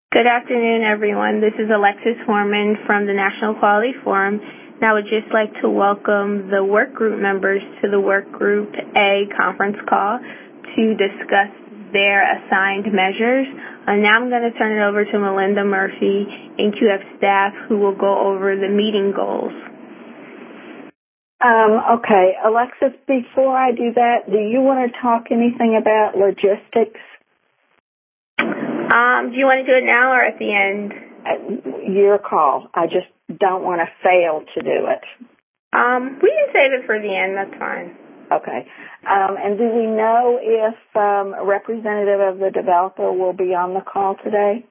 Good afternoon, everyone. This is Alexis Horman from the National Quality Forum, and I would just like to welcome the work group members to the Work Group A conference call to discuss their assigned measures. Now I'm going to turn it over to Melinda Murphy, NQF staff, who will go over the meeting goals. Okay, Alexis, before I do that, do you want to talk anything about logistics? Do you want to do it now or at the end? Your call. I just don't want to fail to do it. We can save it for the end. That's fine. Okay. And do we know if a representative of the developer will be on the call today?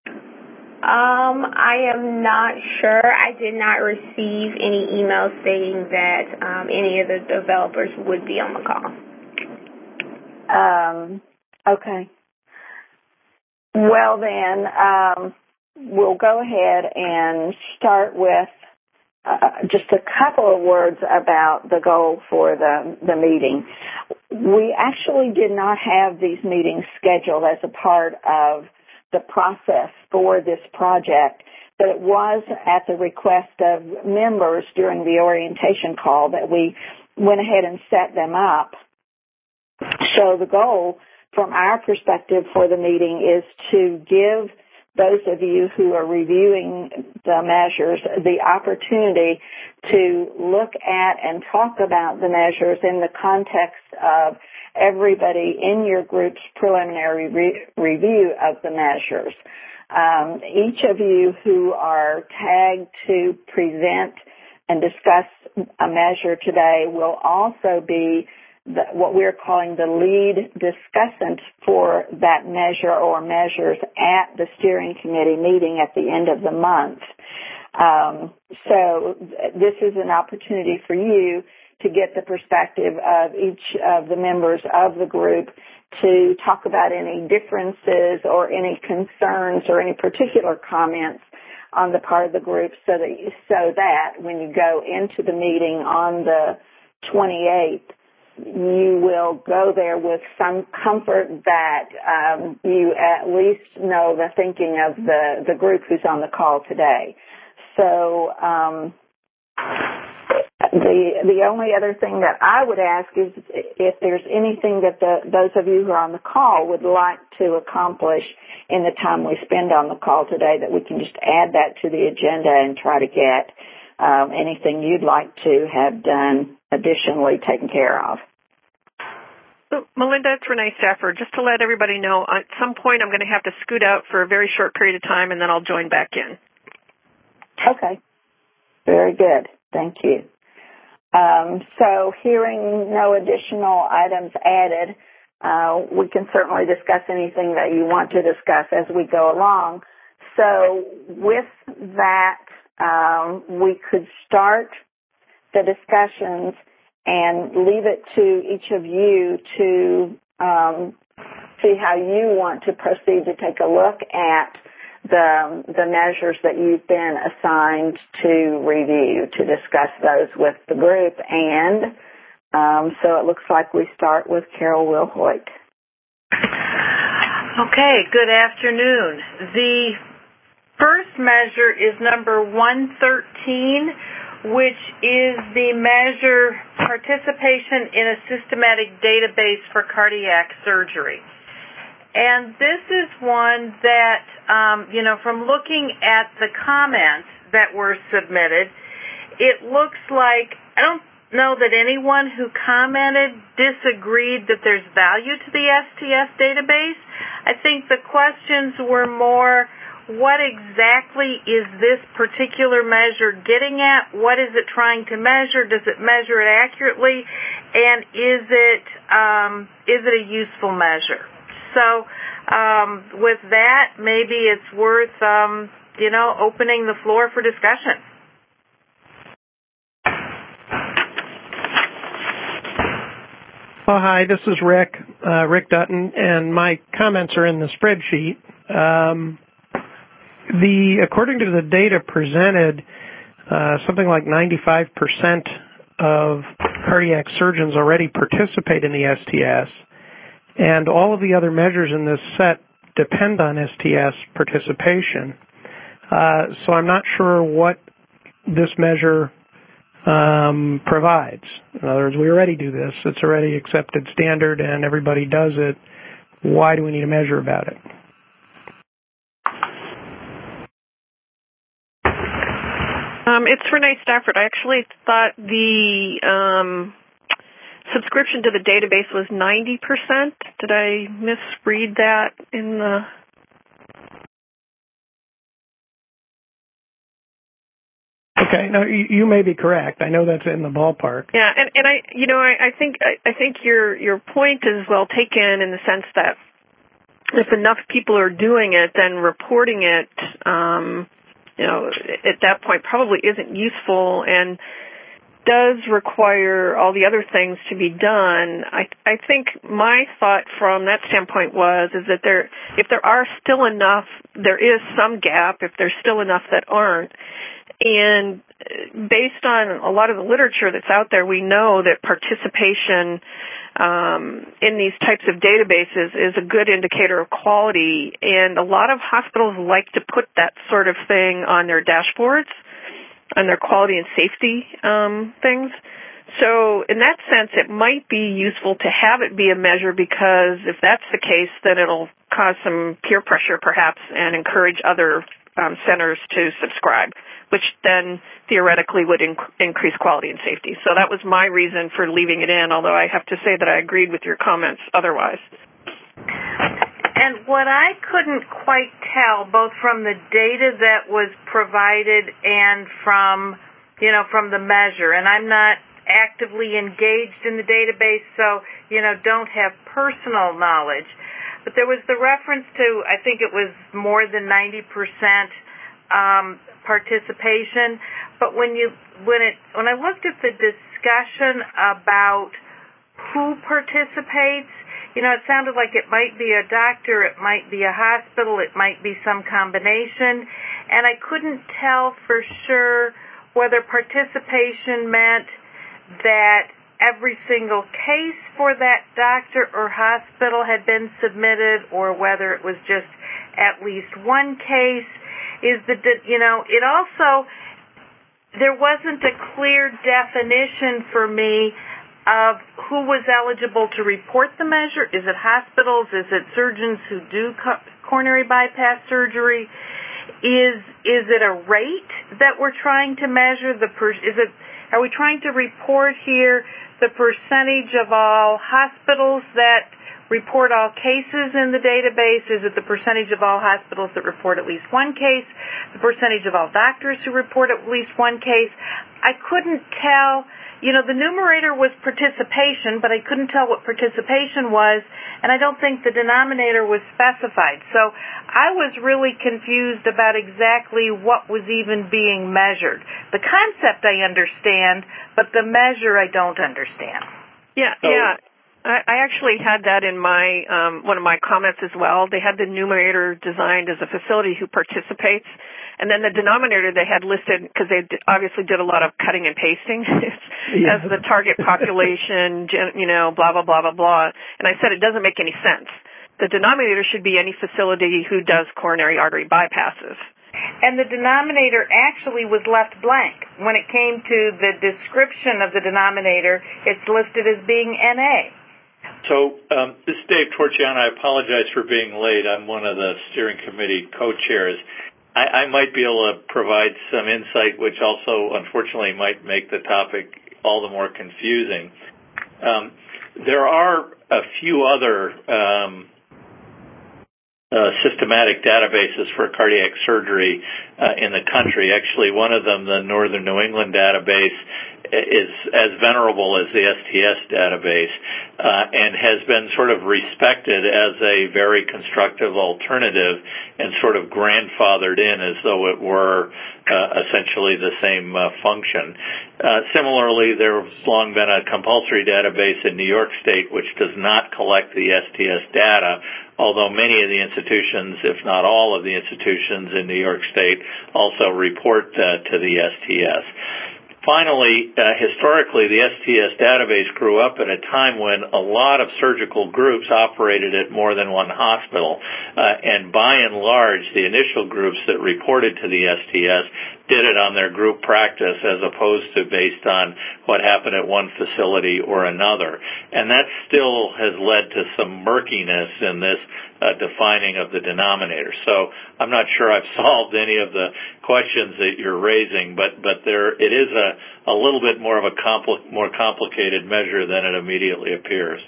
I am not sure. I did not receive any emails stating that any of the developers would be on the call. Okay. Well, then, we'll go ahead and start with just a couple of words about the goal for the meeting. We actually did not have these meetings scheduled as a part of the process for this project, but it was at the request of members during the orientation call that we went ahead and set them up. So the goal from our perspective for the meeting is to give those of you who are reviewing the measures the opportunity to look at and talk about the measures in the context of everybody in your group's preliminary review of the measures. Each of you who are tagged to present and discuss a measure today will also be what we're calling the lead discussant for that measure or measures at the steering committee meeting at the end of the month. So this is an opportunity for you to get the perspective of each of the members of the group to talk about any differences or any concerns or any particular comments on the part of the group so that when you go into the meeting on the 28th, you will go there with some comfort that you at least know the thinking of the group who's on the call today. So the only other thing that I would ask is if there's anything that those of you who are on the call would like to accomplish in the time we spend on the call today, that we can just add that to the agenda and try to get anything you'd like to have done additionally taken care of. So, Melinda, it's Renee Stafford. Just to let everybody know, at some point I'm going to have to scoot out for a very short period of time, and then I'll join back in. Okay. Very good. Thank you. So hearing no additional items added, we can certainly discuss anything that you want to discuss as we go along. So with that, we could start the discussions and leave it to each of you to see how you want to proceed to take a look at the measures that you've been assigned to review, to discuss those with the group. And so it looks like we start with Carol Wilhoit. Okay, good afternoon. The first measure is number 113, which is the measure participation in a systematic database for cardiac surgery. And this is one that, from looking at the comments that were submitted, it looks like, I don't know that anyone who commented disagreed that there's value to the STS database. I think the questions were more, what exactly is this particular measure getting at? What is it trying to measure? Does it measure it accurately? And is it a useful measure? So with that, maybe it's worth, opening the floor for discussion. Oh, hi, this is Rick Dutton, and my comments are in the spreadsheet. According to the data presented, something like 95% of cardiac surgeons already participate in the STS, and all of the other measures in this set depend on STS participation. So I'm not sure what this measure provides. In other words, we already do this. It's already accepted standard and everybody does it. Why do we need a measure about it? It's Renee Stafford. I actually thought the subscription to the database was 90%. Did I misread that in the... Okay, no, you may be correct. I know that's in the ballpark. Yeah, and I think your point is well taken in the sense that if enough people are doing it, then reporting it, at that point probably isn't useful and does require all the other things to be done. I think my thought from that standpoint is that if there are still enough, there is some gap. If there's still enough that aren't. And based on a lot of the literature that's out there, we know that participation in these types of databases is a good indicator of quality, and a lot of hospitals like to put that sort of thing on their dashboards, on their quality and safety things. So in that sense, it might be useful to have it be a measure, because if that's the case, then it'll cause some peer pressure perhaps and encourage other centers to subscribe, which then theoretically would increase quality and safety. So that was my reason for leaving it in, although I have to say that I agreed with your comments otherwise. And what I couldn't quite tell, both from the data that was provided and from the measure, and I'm not actively engaged in the database, so, don't have personal knowledge, but there was the reference to, I think it was more than 90% participation. But when I looked at the discussion about who participates, it sounded like it might be a doctor, it might be a hospital, it might be some combination, and I couldn't tell for sure whether participation meant that every single case for that doctor or hospital had been submitted, or whether it was just at least one case. It also, there wasn't a clear definition for me of who was eligible to report the measure. Is it hospitals? Is it surgeons who do coronary bypass surgery? Is it a rate that we're trying to measure? Are we trying to report here the percentage of all hospitals that report all cases in the database? Is it the percentage of all hospitals that report at least one case? The percentage of all doctors who report at least one case? I couldn't tell. The numerator was participation, but I couldn't tell what participation was, and I don't think the denominator was specified. So I was really confused about exactly what was even being measured. The concept I understand, but the measure I don't understand. Yeah. I actually had that in my one of my comments as well. They had the numerator designed as a facility who participates, and then the denominator they had listed, because they obviously did a lot of cutting and pasting, as the target population, blah, blah, blah, blah, blah. And I said it doesn't make any sense. The denominator should be any facility who does coronary artery bypasses. And the denominator actually was left blank. When it came to the description of the denominator, it's listed as being NA. So this is Dave Torchiana. I apologize for being late. I'm one of the steering committee co-chairs. I might be able to provide some insight, which also, unfortunately, might make the topic all the more confusing. There are a few other systematic databases for cardiac surgery in the country. Actually, one of them, the Northern New England database, is as venerable as the STS database and has been sort of respected as a very constructive alternative and sort of grandfathered in as though it were essentially the same function. Similarly, there's long been a compulsory database in New York State which does not collect the STS data, although many of the institutions, if not all of the institutions in New York State, also report to the STS. Finally, historically, the STS database grew up at a time when a lot of surgical groups operated at more than one hospital, and by and large, the initial groups that reported to the STS did it on their group practice as opposed to based on what happened at one facility or another. And that still has led to some murkiness in this defining of the denominator. So I'm not sure I've solved any of the questions that you're raising, but it is a little bit more of a more complicated measure than it immediately appears.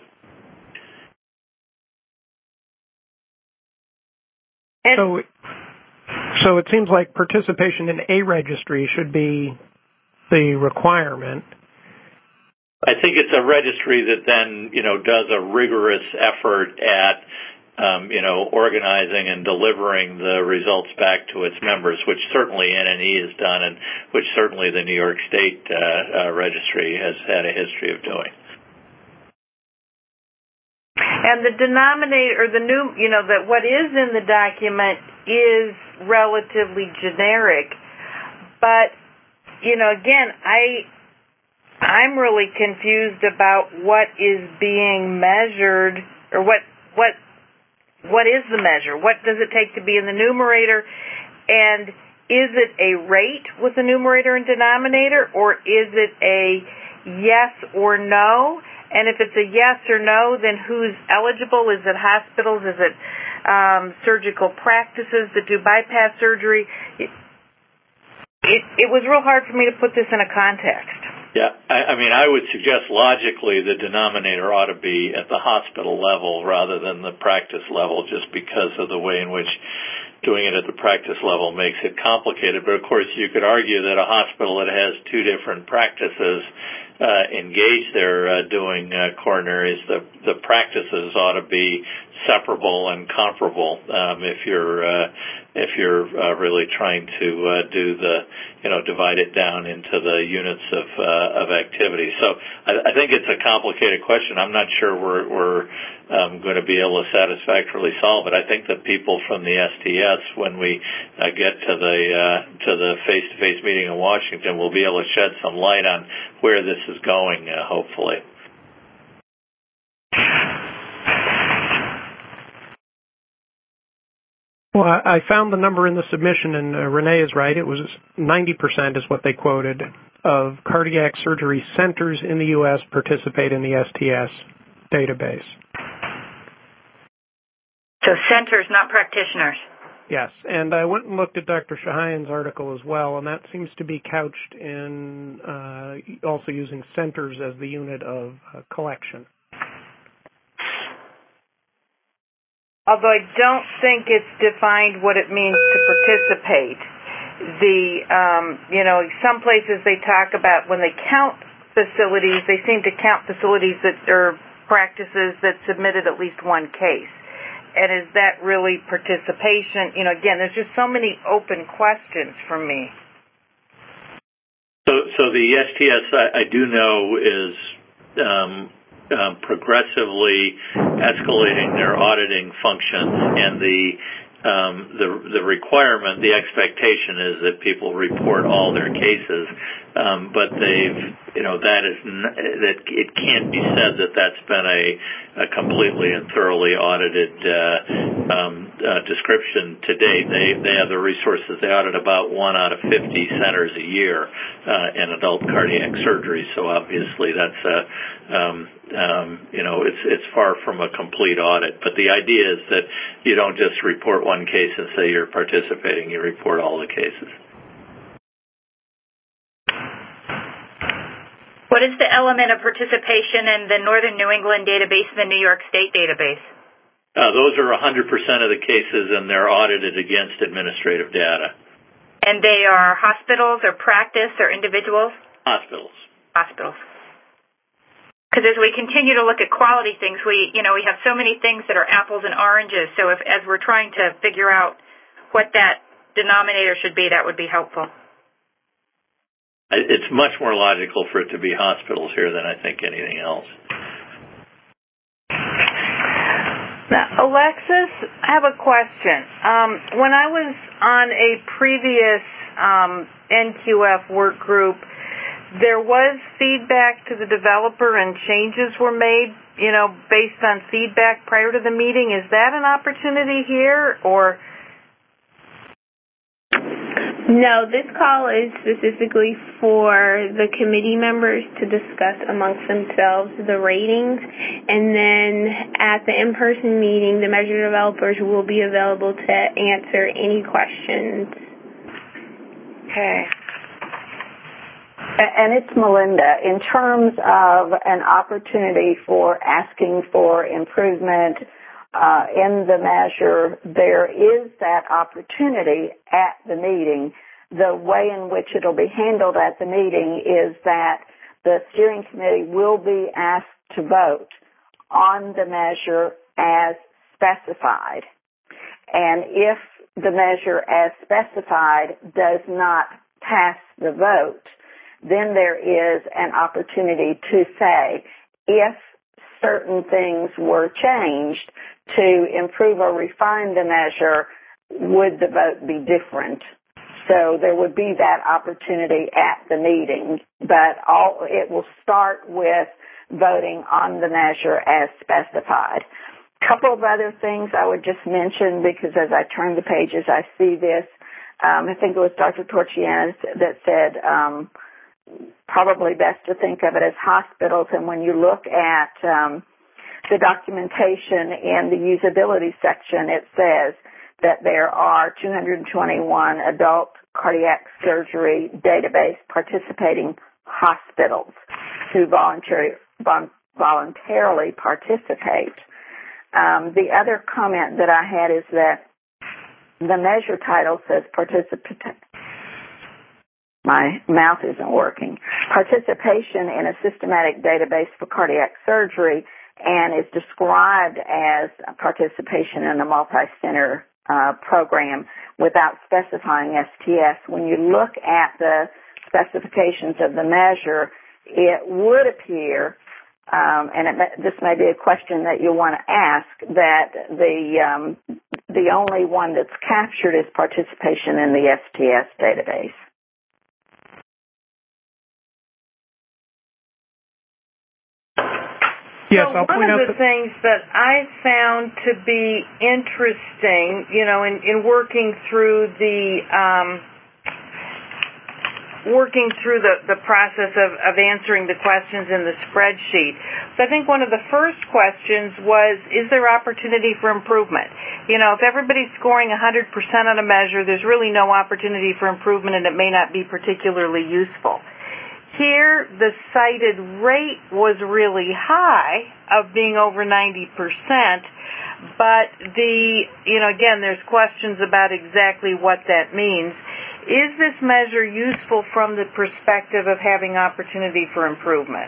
So it seems like participation in a registry should be the requirement. I think it's a registry that then, does a rigorous effort at, organizing and delivering the results back to its members, which certainly NNE has done and which certainly the New York State Registry has had a history of doing. And the denominator, or the new, that what is in the document is relatively generic. But, again, I'm really confused about what is being measured, or what is the measure? What does it take to be in the numerator? And is it a rate with the numerator and denominator, or is it a yes or no? And if it's a yes or no, then who's eligible? Is it hospitals? Is it surgical practices that do bypass surgery? It was real hard for me to put this in a context. Yeah, I would suggest logically the denominator ought to be at the hospital level rather than the practice level, just because of the way in which doing it at the practice level makes it complicated. But of course, you could argue that a hospital that has two different practices engaged there doing coronaries, the practices ought to be separable and comparable if you're really trying to do the divide it down into the units of activity. So I think it's a complicated question. I'm not sure we're going to be able to satisfactorily solve it. I think that people from the STS, when we get to the face-to-face meeting in Washington, will be able to shed some light on where this is going, hopefully. Well, I found the number in the submission, and Renee is right. It was 90% is what they quoted of cardiac surgery centers in the U.S. participate in the STS database. So centers, not practitioners. Yes, and I went and looked at Dr. Shahayan's article as well, and that seems to be couched in also using centers as the unit of collection. Although I don't think it's defined what it means to participate. Some places they talk about when they count facilities, they seem to count facilities that are practices that submitted at least one case. And is that really participation? Again, there's just so many open questions for me. So the STS, I do know, is progressively escalating their auditing functions, and the requirement, the expectation is that people report all their cases, but that it can't be said that that's been a completely and thoroughly audited description to date. They have the resources. They audit about 1 out of 50 centers a year in adult cardiac surgery. So obviously that's it's far from a complete audit. But the idea is that you don't just report one case and say you're participating. You report all the cases. What is the element of participation in the Northern New England database and the New York State database? Those are 100% of the cases, and they're audited against administrative data. And they are hospitals or practice or individuals? Hospitals. Hospitals. Because as we continue to look at quality things, we have so many things that are apples and oranges. So as we're trying to figure out what that denominator should be, that would be helpful. It's much more logical for it to be hospitals here than I think anything else. Now, Alexis, I have a question. When I was on a previous NQF work group, there was feedback to the developer and changes were made, based on feedback prior to the meeting. Is that an opportunity here, or? No, this call is specifically for the committee members to discuss amongst themselves the ratings, and then at the in-person meeting, the measure developers will be available to answer any questions. Okay. And it's Melinda. In terms of an opportunity for asking for improvement in the measure, there is that opportunity at the meeting. The way in which it'll be handled at the meeting is that the steering committee will be asked to vote on the measure as specified. And if the measure as specified does not pass the vote, then there is an opportunity to say, if certain things were changed to improve or refine the measure, would the vote be different? So there would be that opportunity at the meeting, but it will start with voting on the measure as specified. A couple of other things I would just mention, because as I turn the pages, I see this. I think it was Dr. Torchiana that said probably best to think of it as hospitals, and when you look at the documentation in the usability section, it says that there are 221 adult cardiac surgery database participating hospitals who voluntarily participate. The other comment that I had is that the measure title says my mouth isn't working. Participation in a systematic database for cardiac surgery, and is described as participation in a multi-center program without specifying STS. When you look at the specifications of the measure, it would appear, this may be a question that you'll want to ask, that the only one that's captured is participation in the STS database. Yes, so one of the things that I found to be interesting, in working through the process of answering the questions in the spreadsheet. So I think one of the first questions was, is there opportunity for improvement? If everybody's scoring 100% on a measure, there's really no opportunity for improvement, and it may not be particularly useful. Here, the cited rate was really high, of being over 90%, but again, there's questions about exactly what that means. Is this measure useful from the perspective of having opportunity for improvement?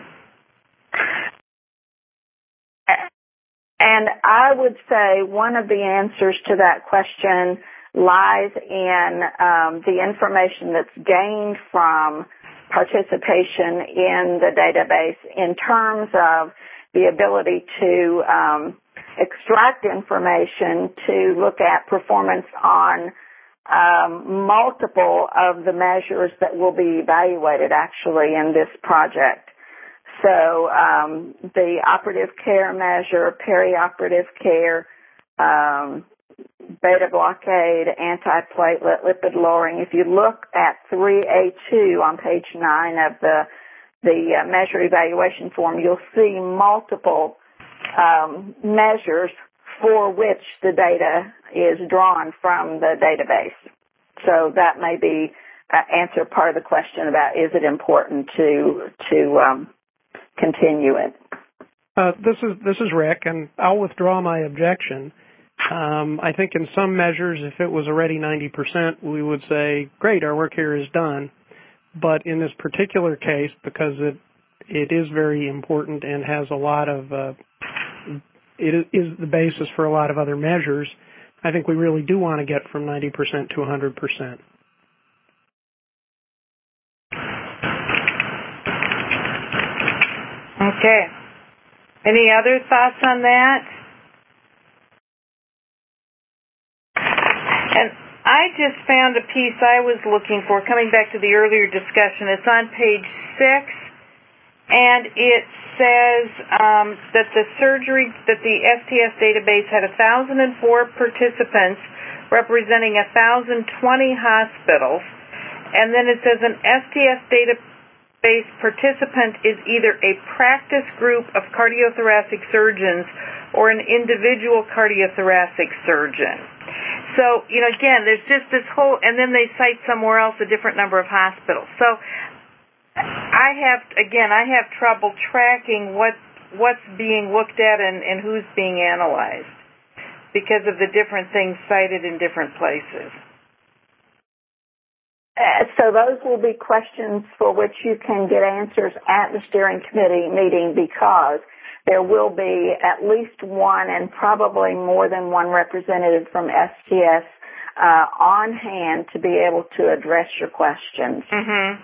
And I would say one of the answers to that question lies in the information that's gained from participation in the database in terms of the ability to extract information to look at performance on multiple of the measures that will be evaluated actually in this project. So the operative care measure, perioperative care, beta blockade, antiplatelet, lipid lowering. If you look at 3A2 on page 9 of the measure evaluation form, you'll see multiple measures for which the data is drawn from the database. So that may be answer part of the question about, is it important to continue it? This is Rick, and I'll withdraw my objection. I think in some measures, if it was already 90%, we would say, great, our work here is done. But in this particular case, because it is very important and has a lot of, it is the basis for a lot of other measures, I think we really do want to get from 90% to 100%. Okay. Any other thoughts on that? I just found a piece I was looking for, coming back to the earlier discussion. It's on page 6, and it says that the STS database had 1,004 participants representing 1,020 hospitals. And then it says an STS database participant is either a practice group of cardiothoracic surgeons or an individual cardiothoracic surgeon. So, again, there's just this whole, and then they cite somewhere else a different number of hospitals. So I have trouble tracking what's being looked at and who's being analyzed because of the different things cited in different places. So those will be questions for which you can get answers at the steering committee meeting, because there will be at least one and probably more than one representative from STS on hand to be able to address your questions. Mm-hmm.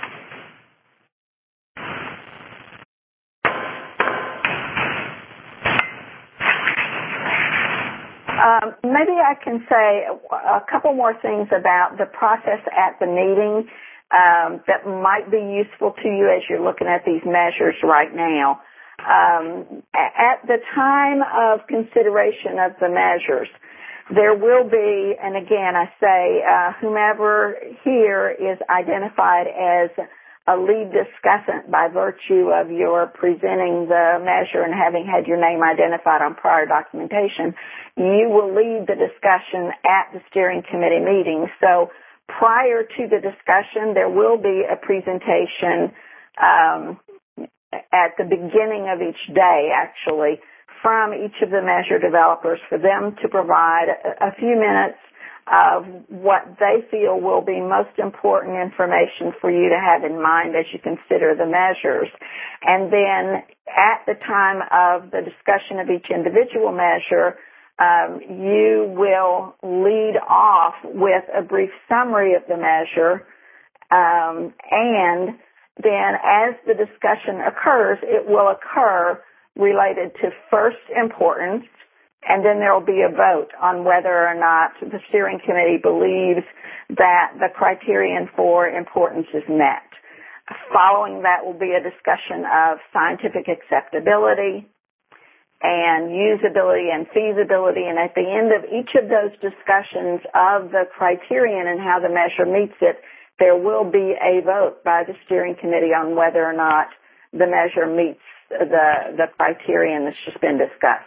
Maybe I can say a couple more things about the process at the meeting that might be useful to you as you're looking at these measures right now. At the time of consideration of the measures, there will be, and again I say, whomever here is identified as a lead discussant by virtue of your presenting the measure and having had your name identified on prior documentation, you will lead the discussion at the steering committee meeting. So prior to the discussion, there will be a presentation at the beginning of each day, actually, from each of the measure developers for them to provide a few minutes of what they feel will be most important information for you to have in mind as you consider the measures. And then at the time of the discussion of each individual measure, you will lead off with a brief summary of the measure, and then as the discussion occurs, it will occur related to first importance, and then there will be a vote on whether or not the steering committee believes that the criterion for importance is met. Following that will be a discussion of scientific acceptability and usability and feasibility, and at the end of each of those discussions of the criterion and how the measure meets it, there will be a vote by the steering committee on whether or not the measure meets the criterion that's just been discussed.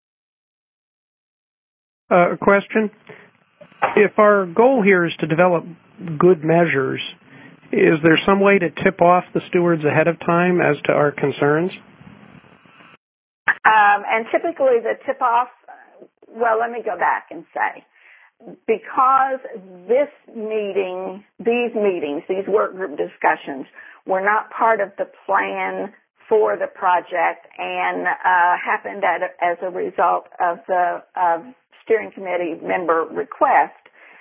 A question. If our goal here is to develop good measures, is there some way to tip off the stewards ahead of time as to our concerns? And typically the tip-off, well, let me go back and say, because these work group discussions were not part of the plan for the project and happened as a result of the steering committee member request,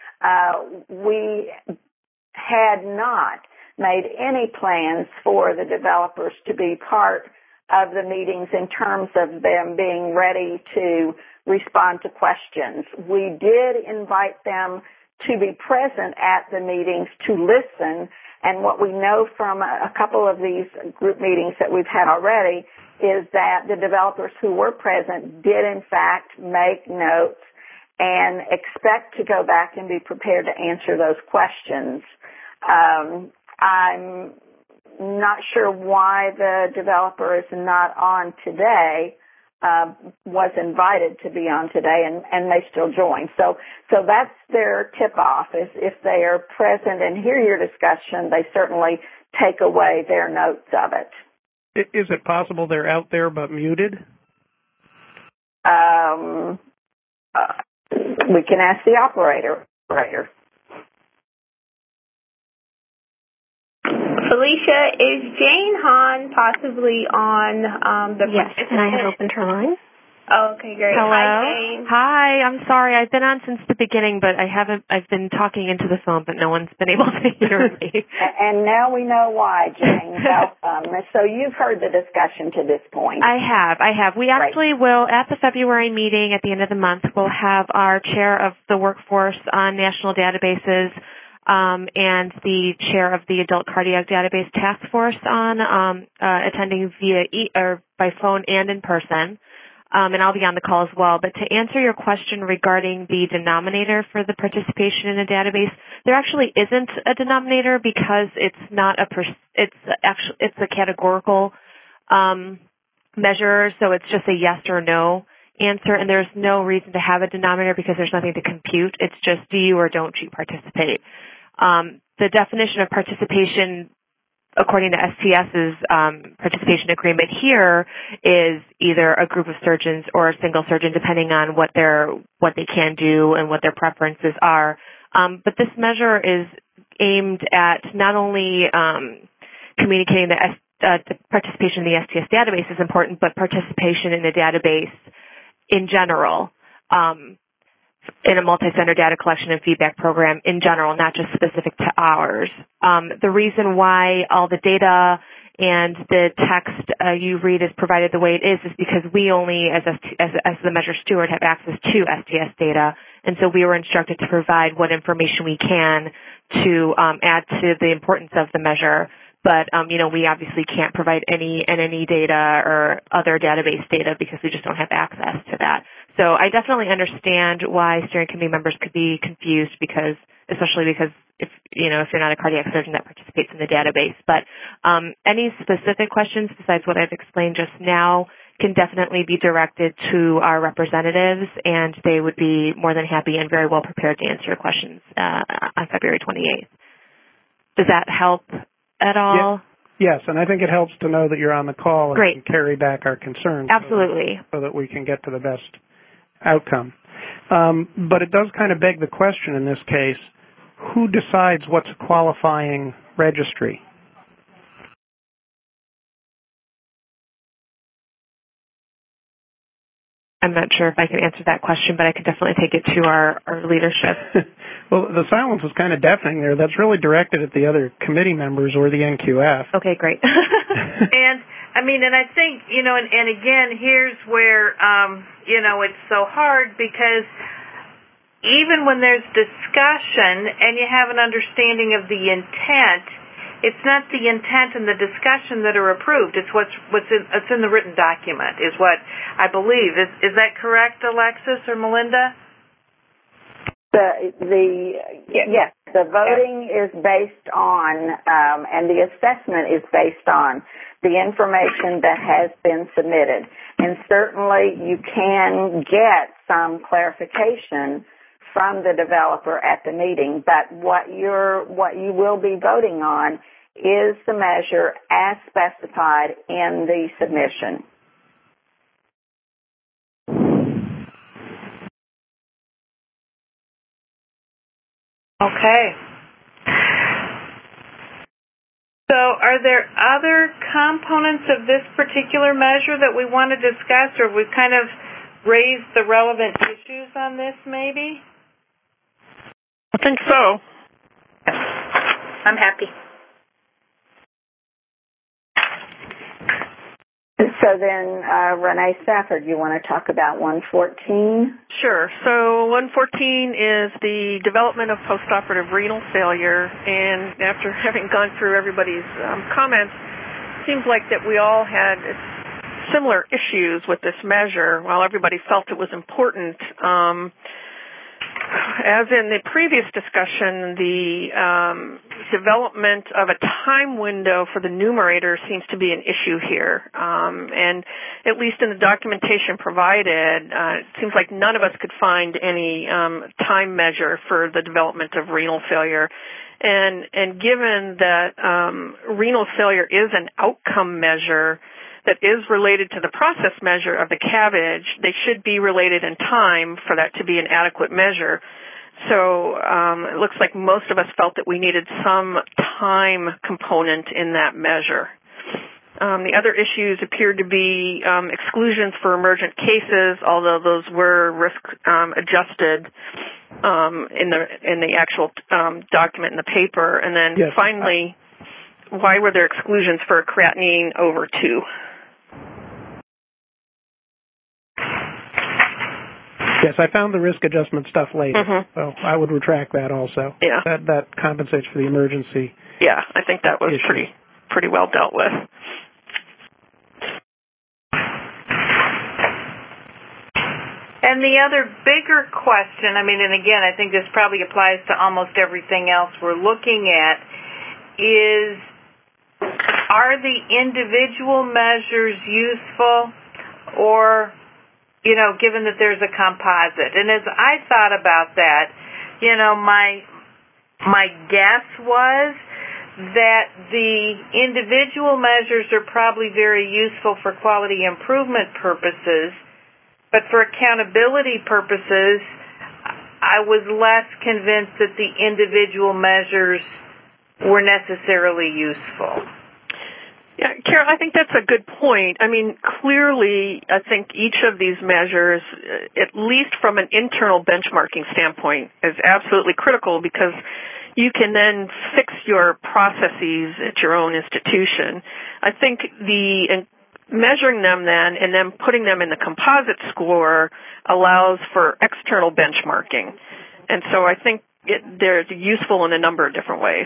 we had not made any plans for the developers to be part of the meetings in terms of them being ready to respond to questions. We did invite them to be present at the meetings to listen, and what we know from a couple of these group meetings that we've had already is that the developers who were present did in fact make notes and expect to go back and be prepared to answer those questions. I'm not sure why the developer is not on today, was invited to be on today and may still join. So that's their tip-off. If they are present and hear your discussion, they certainly take away their notes of it. Is it possible they're out there but muted? We can ask the operator. Felicia, is Jane Hahn possibly on the... Yes, and I have opened her line. Oh, okay, great. Hello. Hi, Jane. Hi. I'm sorry. I've been on since the beginning, but I've been talking into the phone, but no one's been able to hear me. And now we know why, Jane. Welcome. So you've heard the discussion to this point. I have. We actually will, at the February meeting at the end of the month, we'll have our chair of the workforce on national databases and the chair of the Adult Cardiac Database Task Force on attending via or by phone and in person. And I'll be on the call as well. But to answer your question regarding the denominator for the participation in a database, there actually isn't a denominator because it's not it's a categorical measure, so it's just a yes or no answer, and there's no reason to have a denominator because there's nothing to compute. It's just do you or don't you participate. The definition of participation according to STS's participation agreement here is either a group of surgeons or a single surgeon, depending on what they can do and what their preferences are. But this measure is aimed at not only communicating the participation in the STS database is important, but participation in the database in general, in a multi-center data collection and feedback program in general, not just specific to ours. The reason why all the data and the text you read is provided the way it is because we only, as the measure steward, have access to STS data, and so we were instructed to provide what information we can to add to the importance of the measure. But, we obviously can't provide any NNE data or other database data because we just don't have access to that. So I definitely understand why steering committee members could be confused especially because if you're not a cardiac surgeon that participates in the database. But any specific questions besides what I've explained just now can definitely be directed to our representatives, and they would be more than happy and very well prepared to answer your questions on February 28th. Does that help at all? Yes, and I think it helps to know that you're on the call and can carry back our concerns. Absolutely. So that we can get to the best outcome. But it does kind of beg the question in this case, who decides what's a qualifying registry? I'm not sure if I can answer that question, but I can definitely take it to our leadership. Well, the silence was kind of deafening there. That's really directed at the other committee members or the NQF. Okay, great. And I think, and again, here's where, it's so hard because even when there's discussion and you have an understanding of the intent, it's not the intent and the discussion that are approved. It's it's in the written document is what I believe. Is that correct, Alexis or Melinda? Yes, the voting is based on, and the assessment is based on the information that has been submitted. And certainly you can get some clarification from the developer at the meeting, but what you will be voting on is the measure as specified in the submission. Okay. So are there other components of this particular measure that we want to discuss, or we've kind of raised the relevant issues on this maybe? I think so. I'm happy. So then, Renee Stafford, you want to talk about 114? Sure. So 114 is the development of postoperative renal failure, and after having gone through everybody's comments, it seems like that we all had similar issues with this measure. While everybody felt it was important, as in the previous discussion, the development of a time window for the numerator seems to be an issue here. And at least in the documentation provided, it seems like none of us could find any time measure for the development of renal failure. And given that renal failure is an outcome measure that is related to the process measure of the CABG, they should be related in time for that to be an adequate measure. So it looks like most of us felt that we needed some time component in that measure. The other issues appeared to be exclusions for emergent cases, although those were risk adjusted in the actual document in the paper. And then finally, why were there exclusions for creatinine over 2? Yes, I found the risk adjustment stuff later, so I would retract that also. Yeah. That compensates for the emergency. Yeah, I think that was issue. pretty well dealt with. And the other bigger question, and again, I think this probably applies to almost everything else we're looking at, is are the individual measures useful or, given that there's a composite? And as I thought about that, my guess was that the individual measures are probably very useful for quality improvement purposes, but for accountability purposes, I was less convinced that the individual measures were necessarily useful. Yeah, Carol, I think that's a good point. Clearly, I think each of these measures, at least from an internal benchmarking standpoint, is absolutely critical because you can then fix your processes at your own institution. I think measuring them then and then putting them in the composite score allows for external benchmarking. And so I think they're useful in a number of different ways.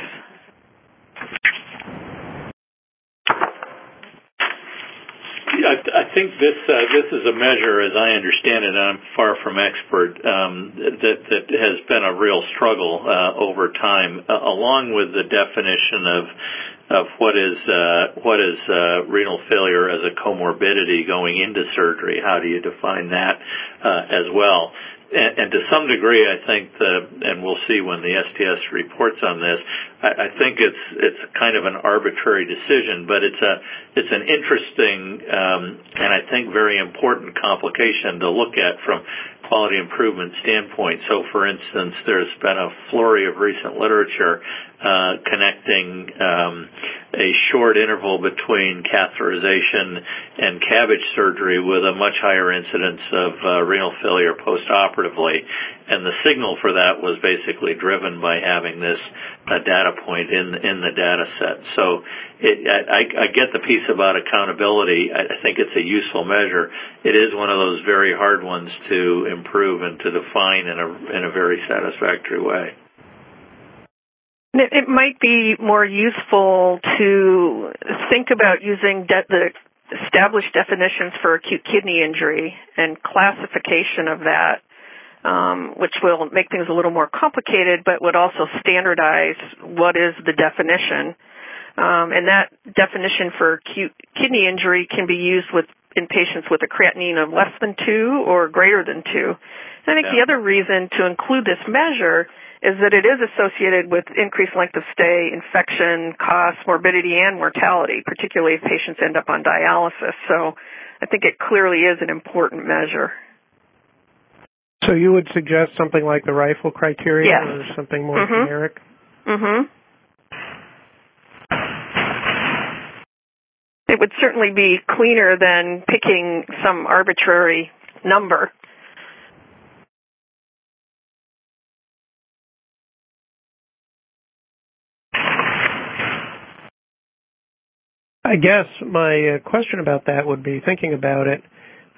I think this is a measure, as I understand it, and I'm far from expert, that has been a real struggle over time, along with the definition of what is renal failure as a comorbidity going into surgery. How do you define that as well? And to some degree, I think and we'll see when the STS reports on this, I think it's kind of an arbitrary decision, but it's an interesting and I think very important complication to look at from quality improvement standpoint. So, for instance, there's been a flurry of recent literature connecting a short interval between catheterization and CABG surgery with a much higher incidence of renal failure postoperatively. And the signal for that was basically driven by having this data point in the data set. So I get the piece about accountability. I think it's a useful measure. It is one of those very hard ones to improve and to define in a very satisfactory way. It might be more useful to think about using the established definitions for acute kidney injury and classification of that, which will make things a little more complicated, but would also standardize what is the definition. And that definition for acute kidney injury can be used in patients with a creatinine of less than 2 or greater than 2. And I think the other reason to include this measure is that it is associated with increased length of stay, infection, cost, morbidity, and mortality, particularly if patients end up on dialysis. So I think it clearly is an important measure. So you would suggest something like the rifle criteria or something more generic? It would certainly be cleaner than picking some arbitrary number. I guess my question about that would be, thinking about it,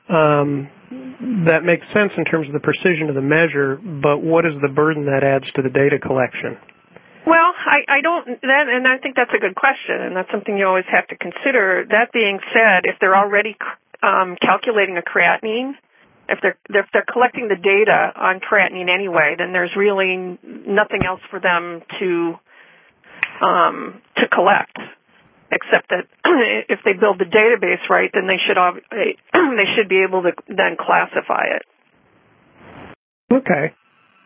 that makes sense in terms of the precision of the measure, but what is the burden that adds to the data collection? Well, and I think that's a good question, and that's something you always have to consider. That being said, if they're already calculating a creatinine, if they're collecting the data on creatinine anyway, then there's really nothing else for them to collect, except that if they build the database right, then they should be able to then classify it. Okay.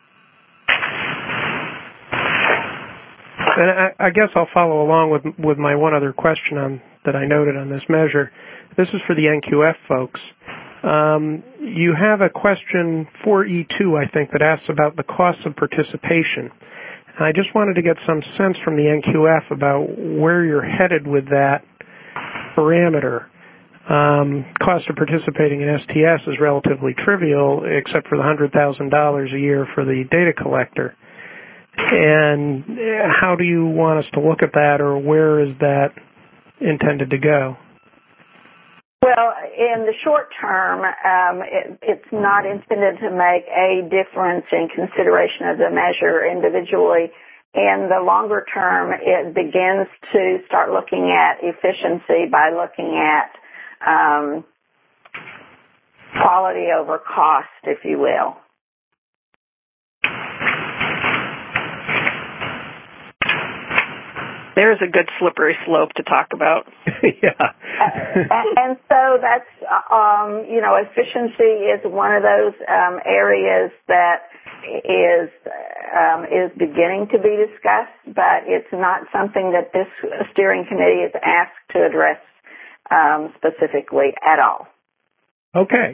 And I guess I'll follow along with my one other question that I noted on this measure. This is for the NQF folks. You have a question 4E2, I think, that asks about the costs of participation. And I just wanted to get some sense from the NQF about where you're headed with that parameter. Cost of participating in STS is relatively trivial, except for the $100,000 a year for the data collector. And how do you want us to look at that, or where is that intended to go? Well, in the short term, it's not intended to make a difference in consideration of the measure individually. In the longer term, it begins to start looking at efficiency by looking at quality over cost, if you will. There's a good slippery slope to talk about. Yeah. And so that's, efficiency is one of those areas that is beginning to be discussed, but it's not something that this steering committee is asked to address specifically at all. Okay.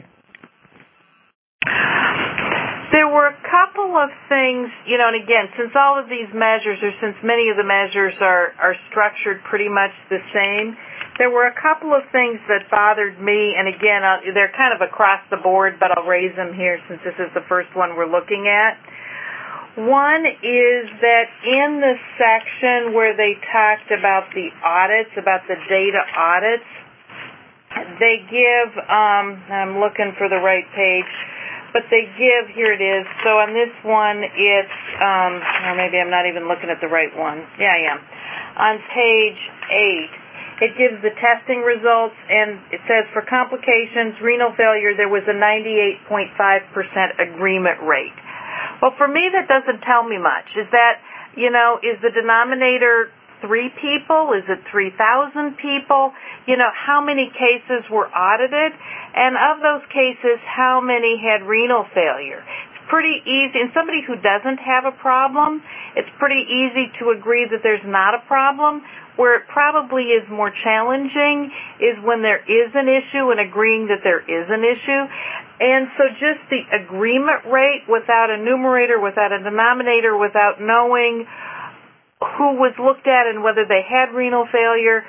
There were a couple of things, and again, since all of these measures, or since many of the measures are structured pretty much the same, there were a couple of things that bothered me, and again, they're kind of across the board, but I'll raise them here since this is the first one we're looking at. One is that in the section where they talked about the audits, about the data audits, they give, I'm looking for the right page, but they give, here it is. So on this one, it's, or maybe I'm not even looking at the right one. Yeah, I am. On page 8, it gives the testing results, and it says for complications, renal failure, there was a 98.5% agreement rate. Well, for me, that doesn't tell me much. Is that, is the denominator 3 people? Is it 3,000 people? How many cases were audited? And of those cases, how many had renal failure? It's pretty easy. And somebody who doesn't have a problem, it's pretty easy to agree that there's not a problem. Where it probably is more challenging is when there is an issue and agreeing that there is an issue. And so just the agreement rate without a numerator, without a denominator, without knowing who was looked at and whether they had renal failure,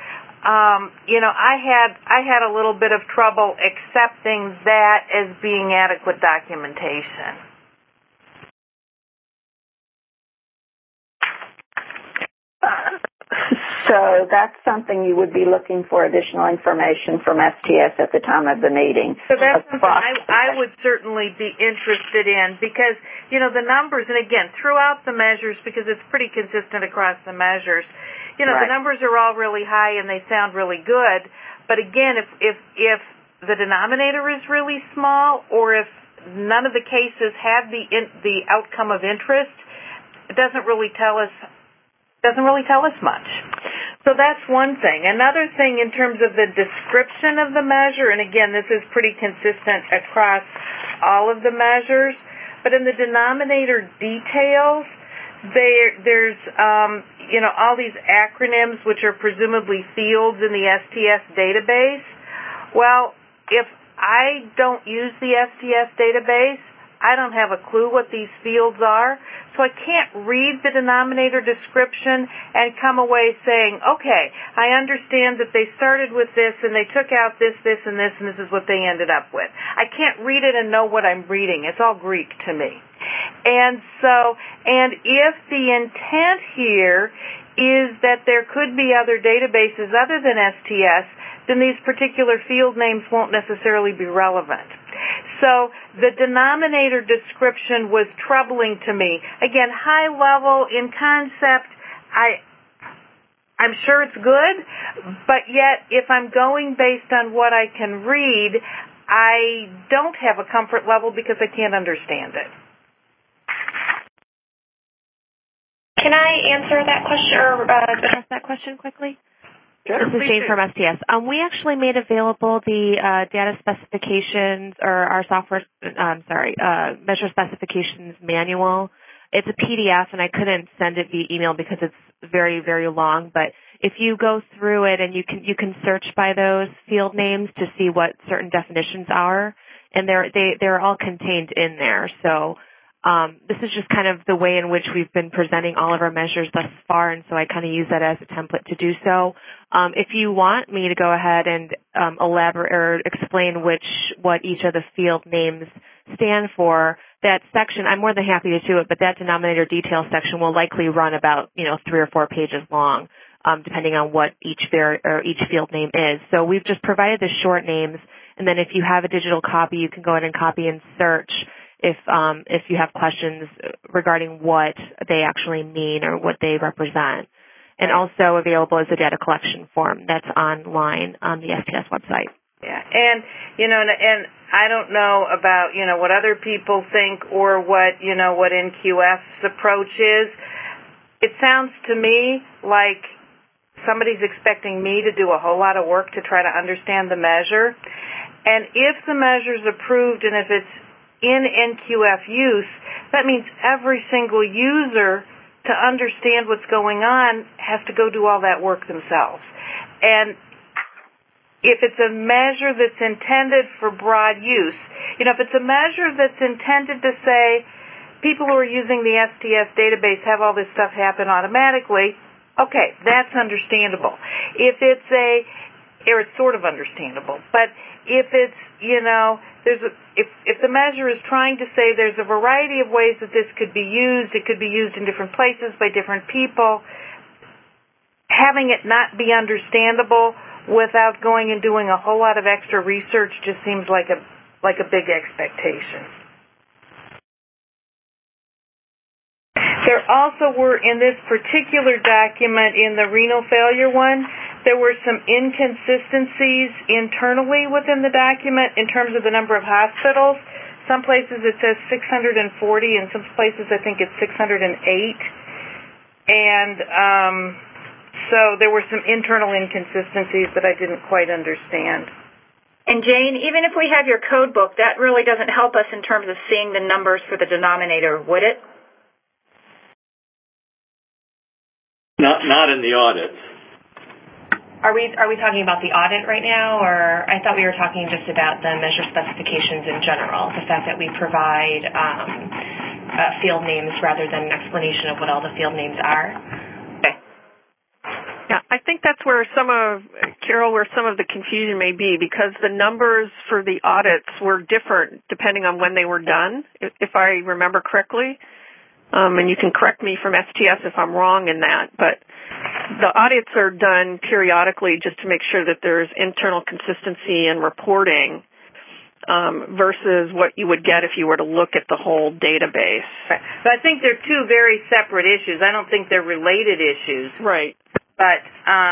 I had a little bit of trouble accepting that as being adequate documentation. So that's something you would be looking for additional information from STS at the time of the meeting. So that's something I would certainly be interested in because, the numbers, and again, throughout the measures, because it's pretty consistent across the measures, right. The numbers are all really high and they sound really good. But again, if the denominator is really small or if none of the cases have the outcome of interest, it doesn't really tell us much. So that's one thing. Another thing in terms of the description of the measure, and again, this is pretty consistent across all of the measures, but in the denominator details, there's all these acronyms which are presumably fields in the STS database. Well, if I don't use the STS database, I don't have a clue what these fields are, so I can't read the denominator description and come away saying, okay, I understand that they started with this and they took out this, this, and this is what they ended up with. I can't read it and know what I'm reading. It's all Greek to me. And if the intent here is that there could be other databases other than STS, then these particular field names won't necessarily be relevant. So the denominator description was troubling to me. Again, high level in concept, I'm sure it's good, but yet if I'm going based on what I can read, I don't have a comfort level because I can't understand it. Can I answer that question or address that question quickly? Sure, this is Jane from STS. We actually made available the data specifications or our software, measure specifications manual. It's a PDF, and I couldn't send it via email because it's very, very long. But if you go through it and you can search by those field names to see what certain definitions are, and they're all contained in there. So This is just kind of the way in which we've been presenting all of our measures thus far, and so I kind of use that as a template to do so. If you want me to go ahead and elaborate or explain what each of the field names stand for, that section, I'm more than happy to do it, but that denominator detail section will likely run about 3 or 4 pages long, depending on what each field name is. So we've just provided the short names, and then if you have a digital copy, you can go ahead and copy and search if you have questions regarding what they actually mean or what they represent. And also available as a data collection form that's online on the STS website. Yeah, and and I don't know about what other people think or what NQF's approach is. It sounds to me like somebody's expecting me to do a whole lot of work to try to understand the measure. And if the measure's approved and if it's in NQF use, that means every single user, to understand what's going on, has to go do all that work themselves. And if it's a measure that's intended for broad use, if it's a measure that's intended to say people who are using the STS database have all this stuff happen automatically, okay, that's understandable. If it's it's sort of understandable. But if it's, if the measure is trying to say there's a variety of ways that this could be used, it could be used in different places by different people, having it not be understandable without going and doing a whole lot of extra research just seems like a big expectation. There also were, in this particular document, in the renal failure one, there were some inconsistencies internally within the document in terms of the number of hospitals. Some places it says 640, and some places I think it's 608. And so there were some internal inconsistencies that I didn't quite understand. And Jane, even if we have your code book, that really doesn't help us in terms of seeing the numbers for the denominator, would it? Not in the audit. Are we talking about the audit right now, or I thought we were talking just about the measure specifications in general, the fact that we provide field names rather than an explanation of what all the field names are? Okay. Yeah, I think that's where some of the confusion may be, because the numbers for the audits were different depending on when they were done, if I remember correctly. And you can correct me from STS if I'm wrong in that, but the audits are done periodically just to make sure that there's internal consistency in reporting versus what you would get if you were to look at the whole database. Right. So I think they're two very separate issues. I don't think they're related issues. Right. But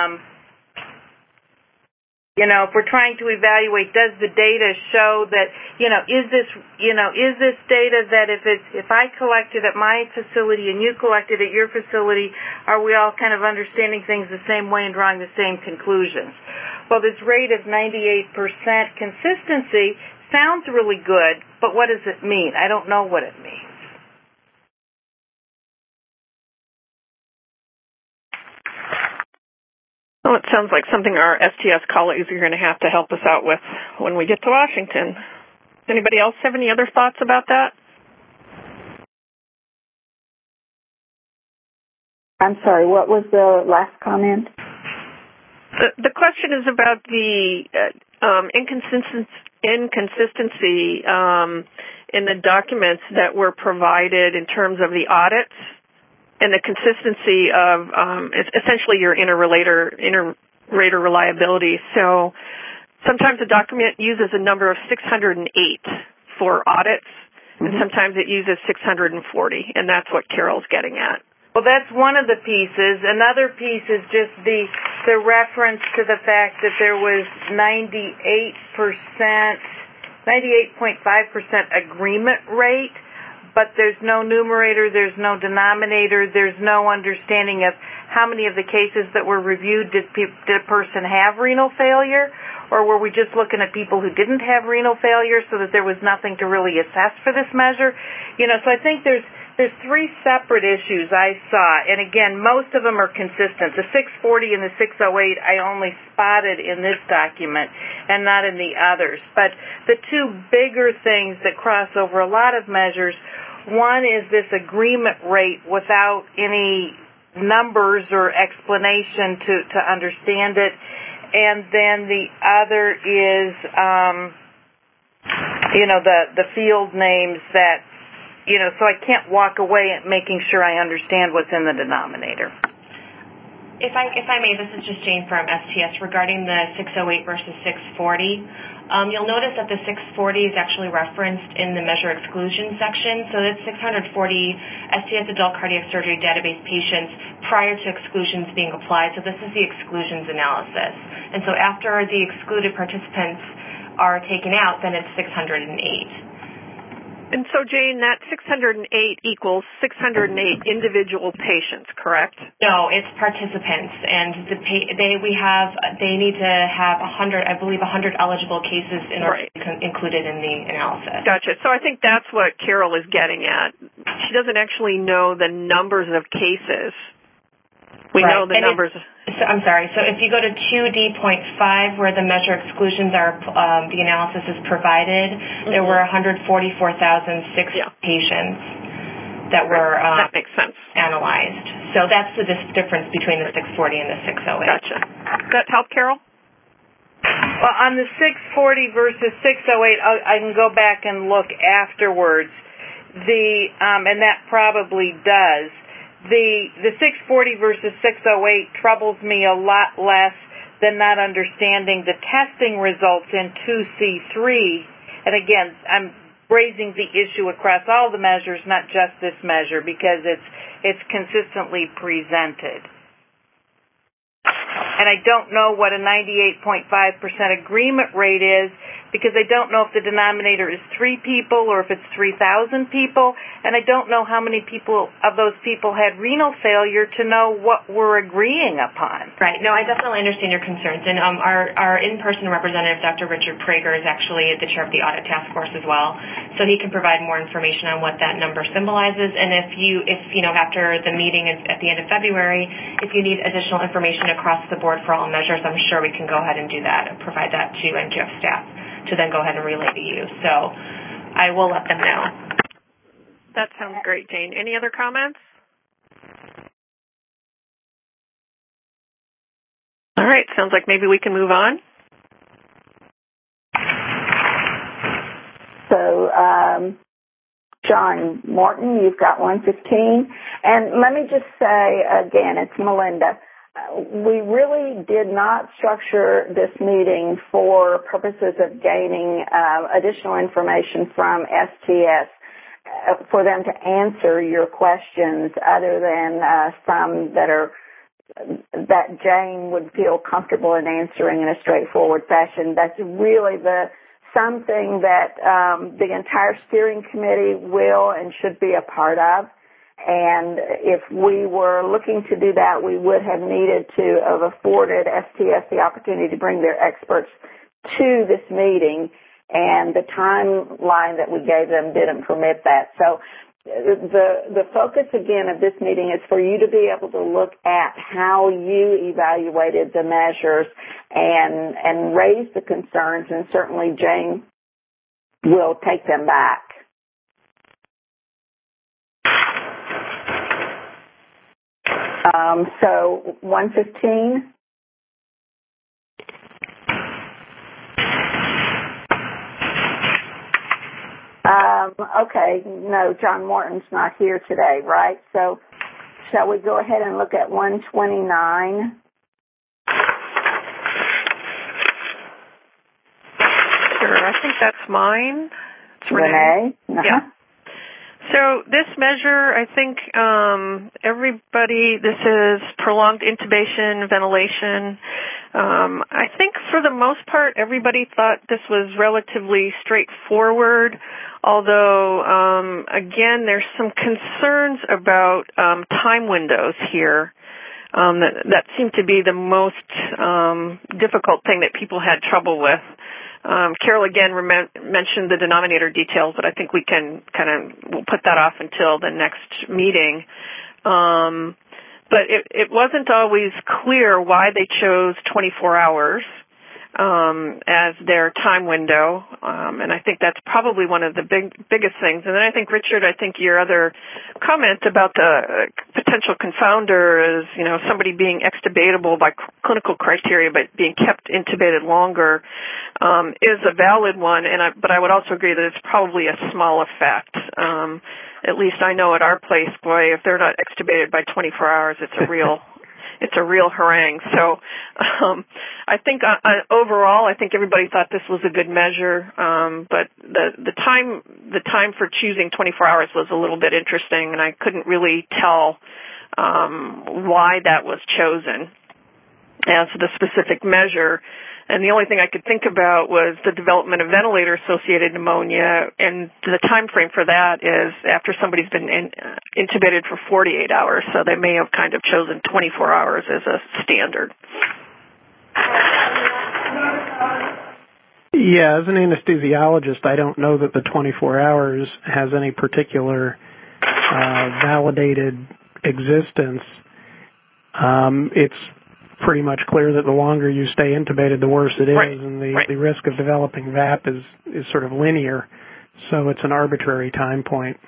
if we're trying to evaluate, does the data show that, is this data that if I collect it at my facility and you collect it at your facility, are we all kind of understanding things the same way and drawing the same conclusions? Well, this rate of 98% consistency sounds really good, but what does it mean? I don't know what it means. Well, it sounds like something our STS colleagues are going to have to help us out with when we get to Washington. Does anybody else have any other thoughts about that? I'm sorry, what was the last comment? The question is about the inconsistency in the documents that were provided in terms of the audits and the consistency of essentially your inter-rater reliability. So sometimes a document uses a number of 608 for audits, and sometimes it uses 640, and that's what Carol's getting at. Well, that's one of the pieces. Another piece is just the reference to the fact that there was 98.5% agreement rate, but there's no numerator, there's no denominator, there's no understanding of how many of the cases that were reviewed did a person have renal failure, or were we just looking at people who didn't have renal failure so that there was nothing to really assess for this measure? So I think there's three separate issues I saw, and again, most of them are consistent. The 640 and the 608 I only spotted in this document and not in the others. But the two bigger things that cross over a lot of measures One is this agreement rate without any numbers or explanation to understand it. And then the other is, the field names that, so I can't walk away at making sure I understand what's in the denominator. If I may, this is just Jane from STS regarding the 608 versus 640. You'll notice that the 640 is actually referenced in the measure exclusion section. So that's 640 STS adult cardiac surgery database patients prior to exclusions being applied. So this is the exclusions analysis. And so after the excluded participants are taken out, then it's 608. And so, Jane, that 608 equals 608 individual patients, correct? No, it's participants, and they need to have 100 eligible cases in order to be included in the analysis. Gotcha. So I think that's what Carol is getting at. She doesn't actually know the numbers of cases. We know the numbers. I'm sorry. So if you go to 2D.5, where the measure exclusions are, the analysis is provided, there were 144,006 patients that were that makes sense. analyzed. So that's the difference between the 640 and the 608. Gotcha. Does that help, Carol? Well, on the 640 versus 608, I can go back and look afterwards. And that probably does. The 640 versus 608 troubles me a lot less than not understanding the testing results in 2C3. And again, I'm raising the issue across all the measures, not just this measure, because it's consistently presented. And I don't know what a 98.5% agreement rate is, because I don't know if the denominator is 3 people or if it's 3,000 people, and I don't know how many people of those people had renal failure to know what we're agreeing upon. Right. No, I definitely understand your concerns. And our in-person representative, Dr. Richard Prager, is actually the chair of the audit task force as well, so he can provide more information on what that number symbolizes. And if after the meeting at the end of February, if you need additional information across the board for all measures, I'm sure we can go ahead and do that and provide that to NGF staff to then go ahead and relay to you. So I will let them know. That sounds great, Jane. Any other comments? All right. Sounds like maybe we can move on. So, John Morton, you've got 115. And let me just say again, it's Melinda. We really did not structure this meeting for purposes of gaining additional information from STS for them to answer your questions, other than some that Jane would feel comfortable in answering in a straightforward fashion. That's really something that the entire steering committee will and should be a part of. And if we were looking to do that, we would have needed to have afforded STS the opportunity to bring their experts to this meeting, and the timeline that we gave them didn't permit that. So the focus, again, of this meeting is for you to be able to look at how you evaluated the measures and raise the concerns, and certainly Jane will take them back. So 115. Okay, no, John Morton's not here today, right? So shall we go ahead and look at 129? Sure, I think that's mine. It's Renee? Uh-huh. Yeah. So this measure, I think this is prolonged intubation, ventilation. I think for the most part, everybody thought this was relatively straightforward, although, again, there's some concerns about time windows here. That seemed to be the most difficult thing that people had trouble with. Carol, again, mentioned the denominator details, but I think we can we'll put that off until the next meeting. But it wasn't always clear why they chose 24 hours. as their time window, and I think that's probably one of the biggest things. And then I think, Richard, your other comment about the potential confounder is, somebody being extubatable by clinical criteria but being kept intubated longer is a valid one. But I would also agree that it's probably a small effect. At least I know at our place, boy, if they're not extubated by 24 hours, it's a real harangue. So I think overall, I think everybody thought this was a good measure, but the time for choosing 24 hours was a little bit interesting, and I couldn't really tell why that was chosen as the specific measure. And the only thing I could think about was the development of ventilator-associated pneumonia, and the time frame for that is after somebody's been intubated for 48 hours, so they may have kind of chosen 24 hours as a standard. Yeah, as an anesthesiologist, I don't know that the 24 hours has any particular validated existence. It's pretty much clear that the longer you stay intubated, the worse it is, right. And the risk of developing VAP is sort of linear, so it's an arbitrary time point.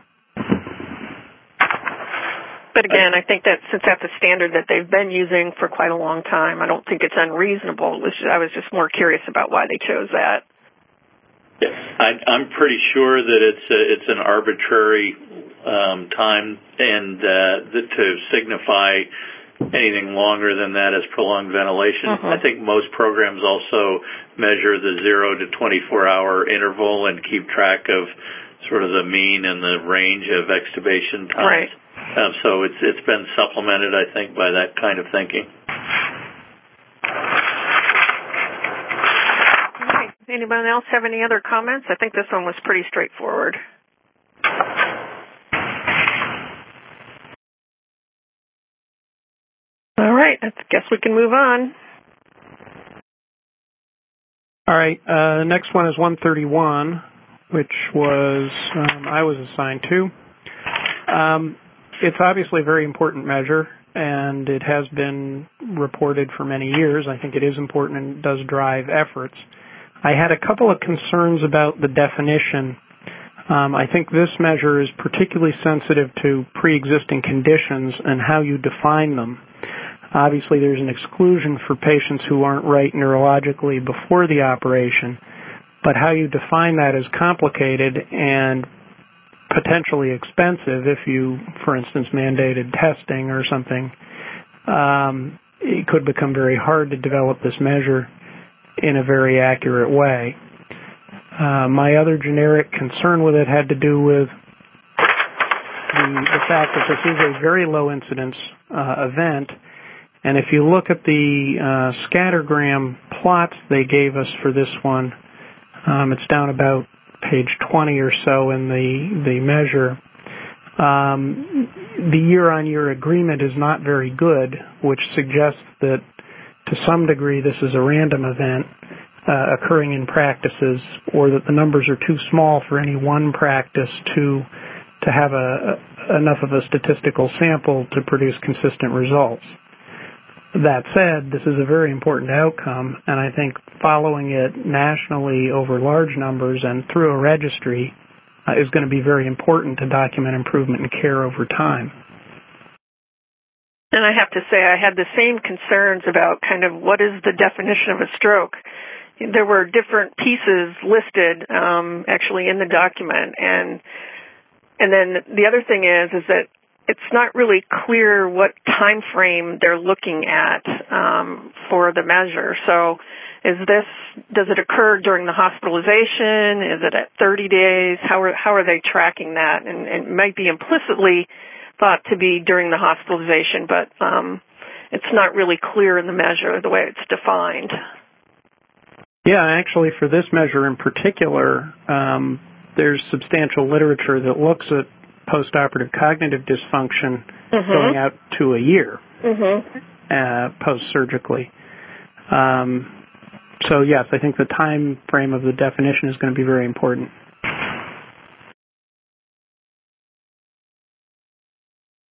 But again, I think that since that's a standard that they've been using for quite a long time, I don't think it's unreasonable. I was just more curious about why they chose that. Yeah, I'm pretty sure that it's an arbitrary time, and to signify anything longer than that as prolonged ventilation. Mm-hmm. I think most programs also measure the 0 to 24-hour interval and keep track of sort of the mean and the range of extubation times. Right. So it's been supplemented, I think, by that kind of thinking. Okay. Anyone else have any other comments? I think this one was pretty straightforward. All right, I guess we can move on. All right, the next one is 131, which was I was assigned to. It's obviously a very important measure, and it has been reported for many years. I think it is important and does drive efforts. I had a couple of concerns about the definition. I think this measure is particularly sensitive to pre-existing conditions and how you define them. Obviously, there's an exclusion for patients who aren't right neurologically before the operation, but how you define that is complicated and potentially expensive if you, for instance, mandated testing or something. It could become very hard to develop this measure in a very accurate way. My other generic concern with it had to do with the fact that this is a very low incidence event. And if you look at the scattergram plots they gave us for this one, it's down about page 20 or so in the measure. The year-on-year agreement is not very good, which suggests that to some degree this is a random event occurring in practices, or that the numbers are too small for any one practice to have enough of a statistical sample to produce consistent results. That said, this is a very important outcome, and I think following it nationally over large numbers and through a registry is going to be very important to document improvement in care over time. And I have to say, I had the same concerns about kind of what is the definition of a stroke. There were different pieces listed actually in the document, and then the other thing is that it's not really clear what time frame they're looking at for the measure. So does it occur during the hospitalization? Is it at 30 days? How are they tracking that? And it might be implicitly thought to be during the hospitalization, but it's not really clear in the measure the way it's defined. Yeah, actually for this measure in particular, there's substantial literature that looks at postoperative cognitive dysfunction going out to a year post-surgically. So yes, I think the time frame of the definition is going to be very important.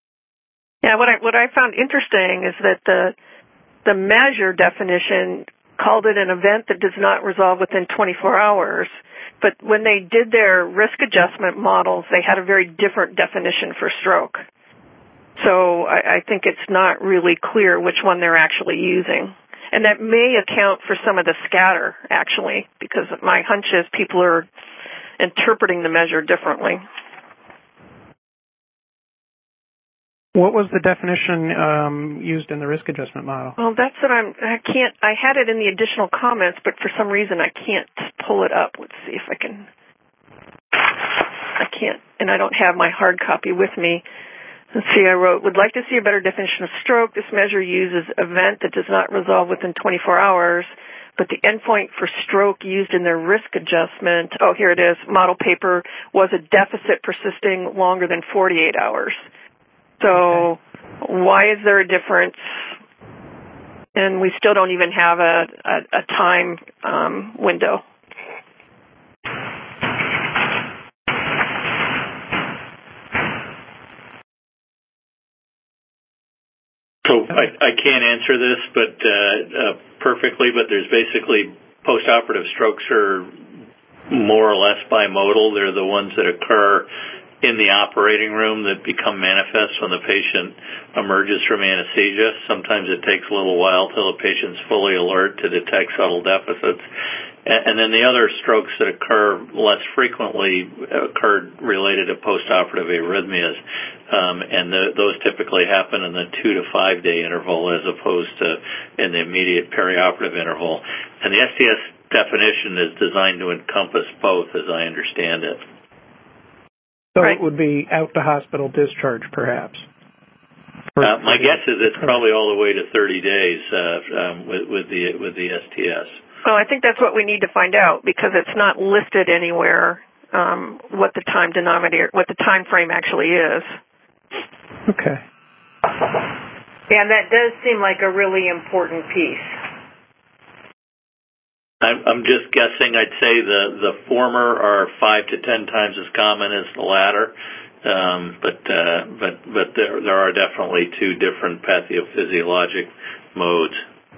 Yeah, what I found interesting is that the measure definition called it an event that does not resolve within 24 hours. But when they did their risk adjustment models, they had a very different definition for stroke. So I think it's not really clear which one they're actually using. And that may account for some of the scatter, actually, because my hunch is people are interpreting the measure differently. What was the definition used in the risk adjustment model? Well, that's what I had it in the additional comments, but for some reason I can't pull it up. Let's see if I can. I can't, and I don't have my hard copy with me. Let's see, I wrote, would like to see a better definition of stroke. This measure uses event that does not resolve within 24 hours, but the endpoint for stroke used in their risk adjustment, oh, here it is, model paper, was a deficit persisting longer than 48 hours. So why is there a difference? And we still don't even have a time window. So I can't answer this, but perfectly. But there's basically postoperative strokes are more or less bimodal. They're the ones that occur in the operating room that become manifest when the patient emerges from anesthesia. Sometimes it takes a little while till the patient's fully alert to detect subtle deficits. And then the other strokes that occur less frequently occurred related to postoperative arrhythmias. And those typically happen in the 2 to 5 day interval as opposed to in the immediate perioperative interval. And the STS definition is designed to encompass both, as I understand it. So right. It would be out to hospital discharge, perhaps. My guess is it's probably all the way to 30 days with the STS. Well, I think that's what we need to find out because it's not listed anywhere what the time frame actually is. Okay. And that does seem like a really important piece. I'm just guessing. I'd say the former are 5 to 10 times as common as the latter, but there are definitely two different pathophysiologic modes.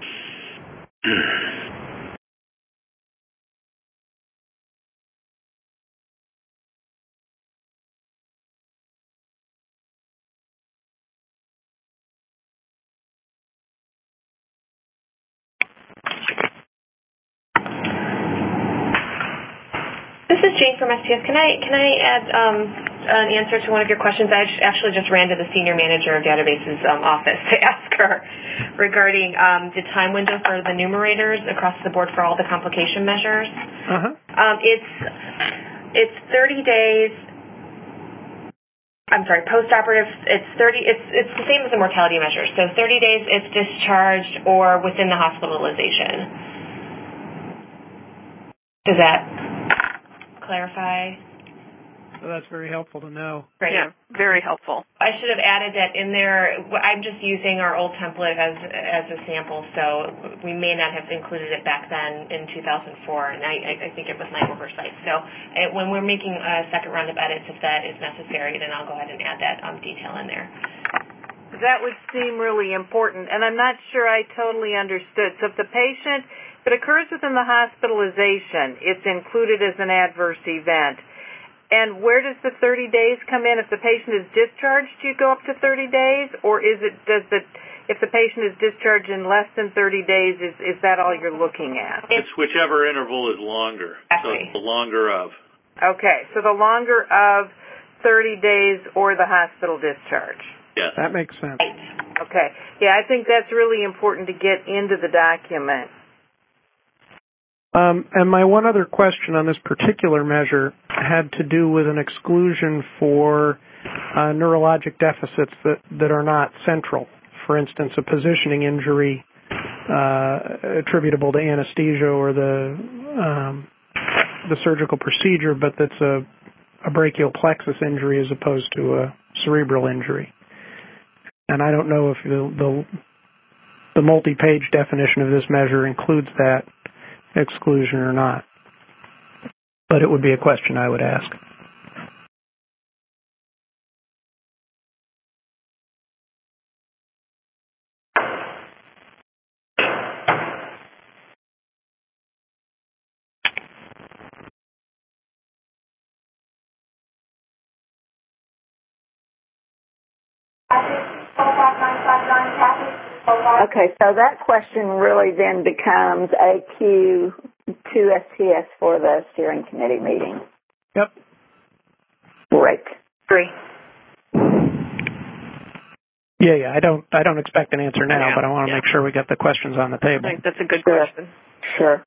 This is Jane from STS. Can I add an answer to one of your questions? I actually just ran to the senior manager of databases office to ask her regarding the time window for the numerators across the board for all the complication measures. It's 30 days. I'm sorry, postoperative. It's 30. It's the same as the mortality measure. So 30 days if discharged or within the hospitalization. Does that clarify? Well, that's very helpful to know. Right. Yeah, very helpful. I should have added that in there. I'm just using our old template as a sample, so we may not have included it back then in 2004, and I think it was my oversight. So when we're making a second round of edits, if that is necessary, then I'll go ahead and add that detail in there. That would seem really important, and I'm not sure I totally understood. So if it occurs within the hospitalization, it's included as an adverse event. And where does the 30 days come in? If the patient is discharged, do you go up to 30 days? Or if the patient is discharged in less than 30 days, is that all you're looking at? It's whichever interval is longer. Exactly. So it's the longer of. Okay, so the longer of 30 days or the hospital discharge. Yes. That makes sense. Okay. Yeah, I think that's really important to get into the document. And my one other question on this particular measure had to do with an exclusion for neurologic deficits that are not central. For instance, a positioning injury attributable to anesthesia or the surgical procedure, but that's a brachial plexus injury as opposed to a cerebral injury. And I don't know if the multi-page definition of this measure includes that exclusion or not. But it would be a question I would ask. Okay, so that question really then becomes a Q to STS for the steering committee meeting. Yep. Great. Agree. Yeah. I don't expect an answer now, but I want to make sure we get the questions on the table. I think that's a good question. Sure.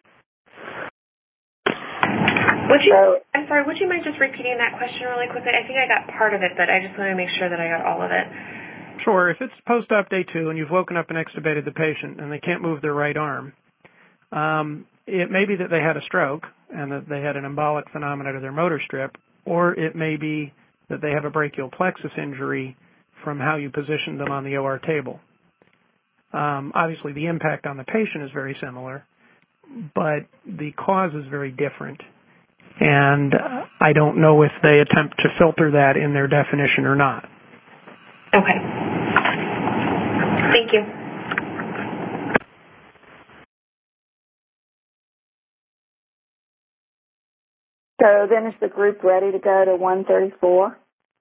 I'm sorry, would you mind just repeating that question really quickly? I think I got part of it, but I just want to make sure that I got all of it. Sure. If it's post-op day 2 and you've woken up and extubated the patient and they can't move their right arm, it may be that they had a stroke and that they had an embolic phenomena to their motor strip, or it may be that they have a brachial plexus injury from how you positioned them on the OR table. Obviously, the impact on the patient is very similar, but the cause is very different. And I don't know if they attempt to filter that in their definition or not. Okay. Thank you. So then is the group ready to go to 134?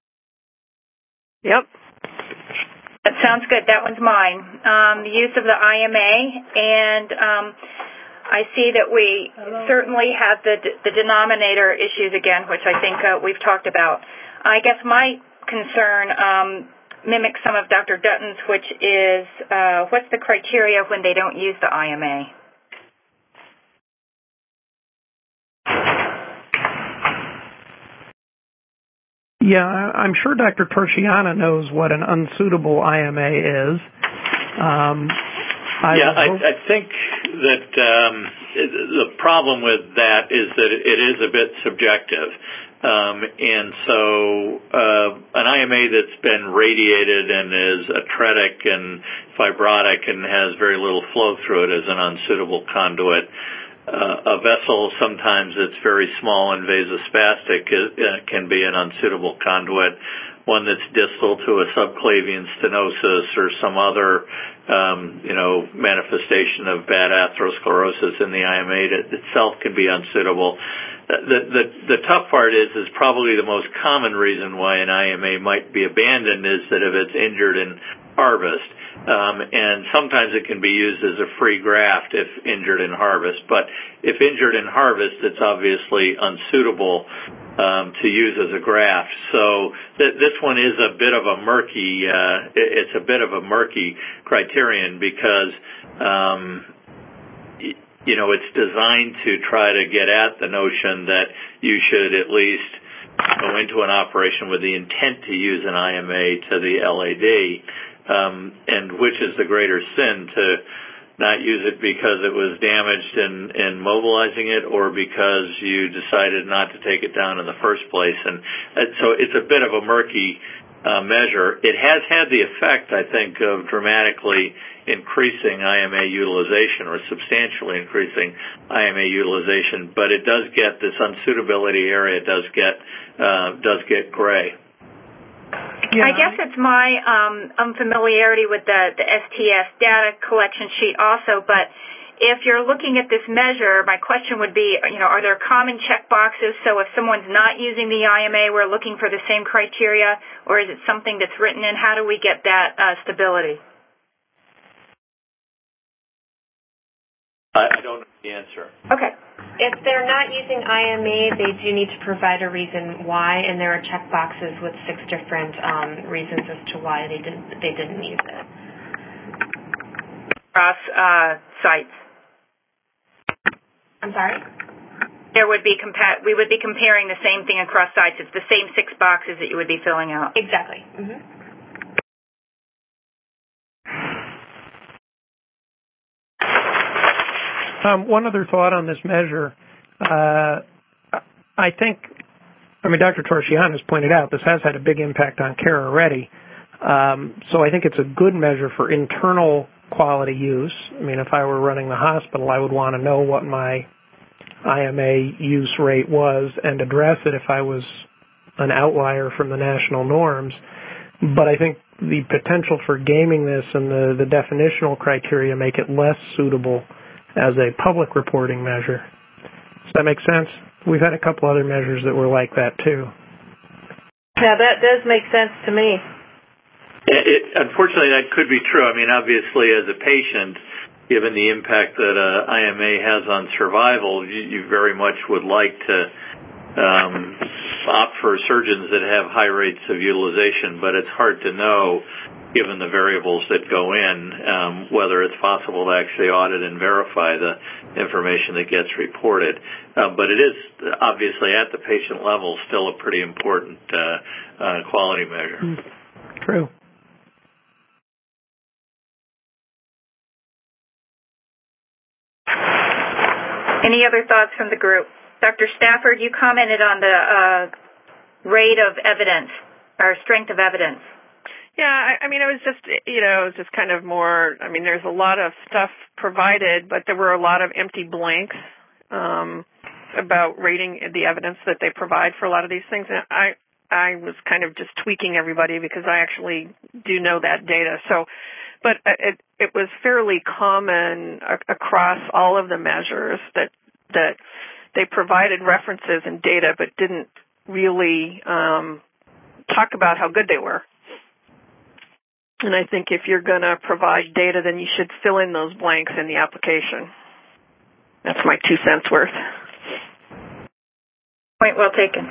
Yep. That sounds good. That one's mine. The use of the IMA, and I see that we certainly have the denominator issues again, which I think we've talked about. I guess my concern mimics some of Dr. Dutton's, which is what's the criteria when they don't use the IMA? Yeah, I'm sure Dr. Torchiana knows what an unsuitable IMA is. I think that the problem with that is that it is a bit subjective. And so an IMA that's been radiated and is atretic and fibrotic and has very little flow through it is an unsuitable conduit. A vessel, sometimes it's very small and vasospastic, can be an unsuitable conduit. One that's distal to a subclavian stenosis or some other, manifestation of bad atherosclerosis in the IMA itself can be unsuitable. The tough part is probably the most common reason why an IMA might be abandoned is that if it's injured in harvest. And sometimes it can be used as a free graft if injured in harvest. But if injured in harvest, it's obviously unsuitable to use as a graft. So this one is a bit of a murky. It's a bit of a murky criterion because it's designed to try to get at the notion that you should at least go into an operation with the intent to use an IMA to the LAD. And which is the greater sin, to not use it because it was damaged in mobilizing it or because you decided not to take it down in the first place. And so it's a bit of a murky measure. It has had the effect, I think, of dramatically increasing IMA utilization or substantially increasing IMA utilization, but it does get this unsuitability area does get gray. Yeah. I guess it's my unfamiliarity with the STS data collection sheet also, but if you're looking at this measure, my question would be, are there common check boxes? So if someone's not using the IMA, we're looking for the same criteria, or is it something that's written in? How do we get that stability? I don't know the answer. Okay. If they're not using IMA, they do need to provide a reason why, and there are check boxes with 6 different reasons as to why they didn't use it. Across sites. I'm sorry? We would be comparing the same thing across sites. It's the same 6 boxes that you would be filling out. Exactly. Mm-hmm. One other thought on this measure. I think, Dr. Torchiana has pointed out this has had a big impact on care already. So I think it's a good measure for internal quality use. If I were running the hospital, I would want to know what my IMA use rate was and address it if I was an outlier from the national norms. But I think the potential for gaming this and the definitional criteria make it less suitable as a public reporting measure. Does that make sense? We've had a couple other measures that were like that too. Yeah, that does make sense to me. Unfortunately, that could be true. I mean, obviously, as a patient, given the impact that IMA has on survival, you very much would like to opt for surgeons that have high rates of utilization, but it's hard to know, given the variables that go in, whether it's possible to actually audit and verify the information that gets reported. But it is obviously at the patient level still a pretty important quality measure. True. Any other thoughts from the group? Dr. Stafford, you commented on the rate of evidence or strength of evidence. Yeah, I mean, it was just kind of more, I mean, there's a lot of stuff provided, but there were a lot of empty blanks about rating the evidence that they provide for a lot of these things. And I was kind of just tweaking everybody because I actually do know that data. So, but it was fairly common across all of the measures that they provided references and data, but didn't really talk about how good they were. And I think if you're going to provide data, then you should fill in those blanks in the application. That's my 2 cents worth. Point well taken.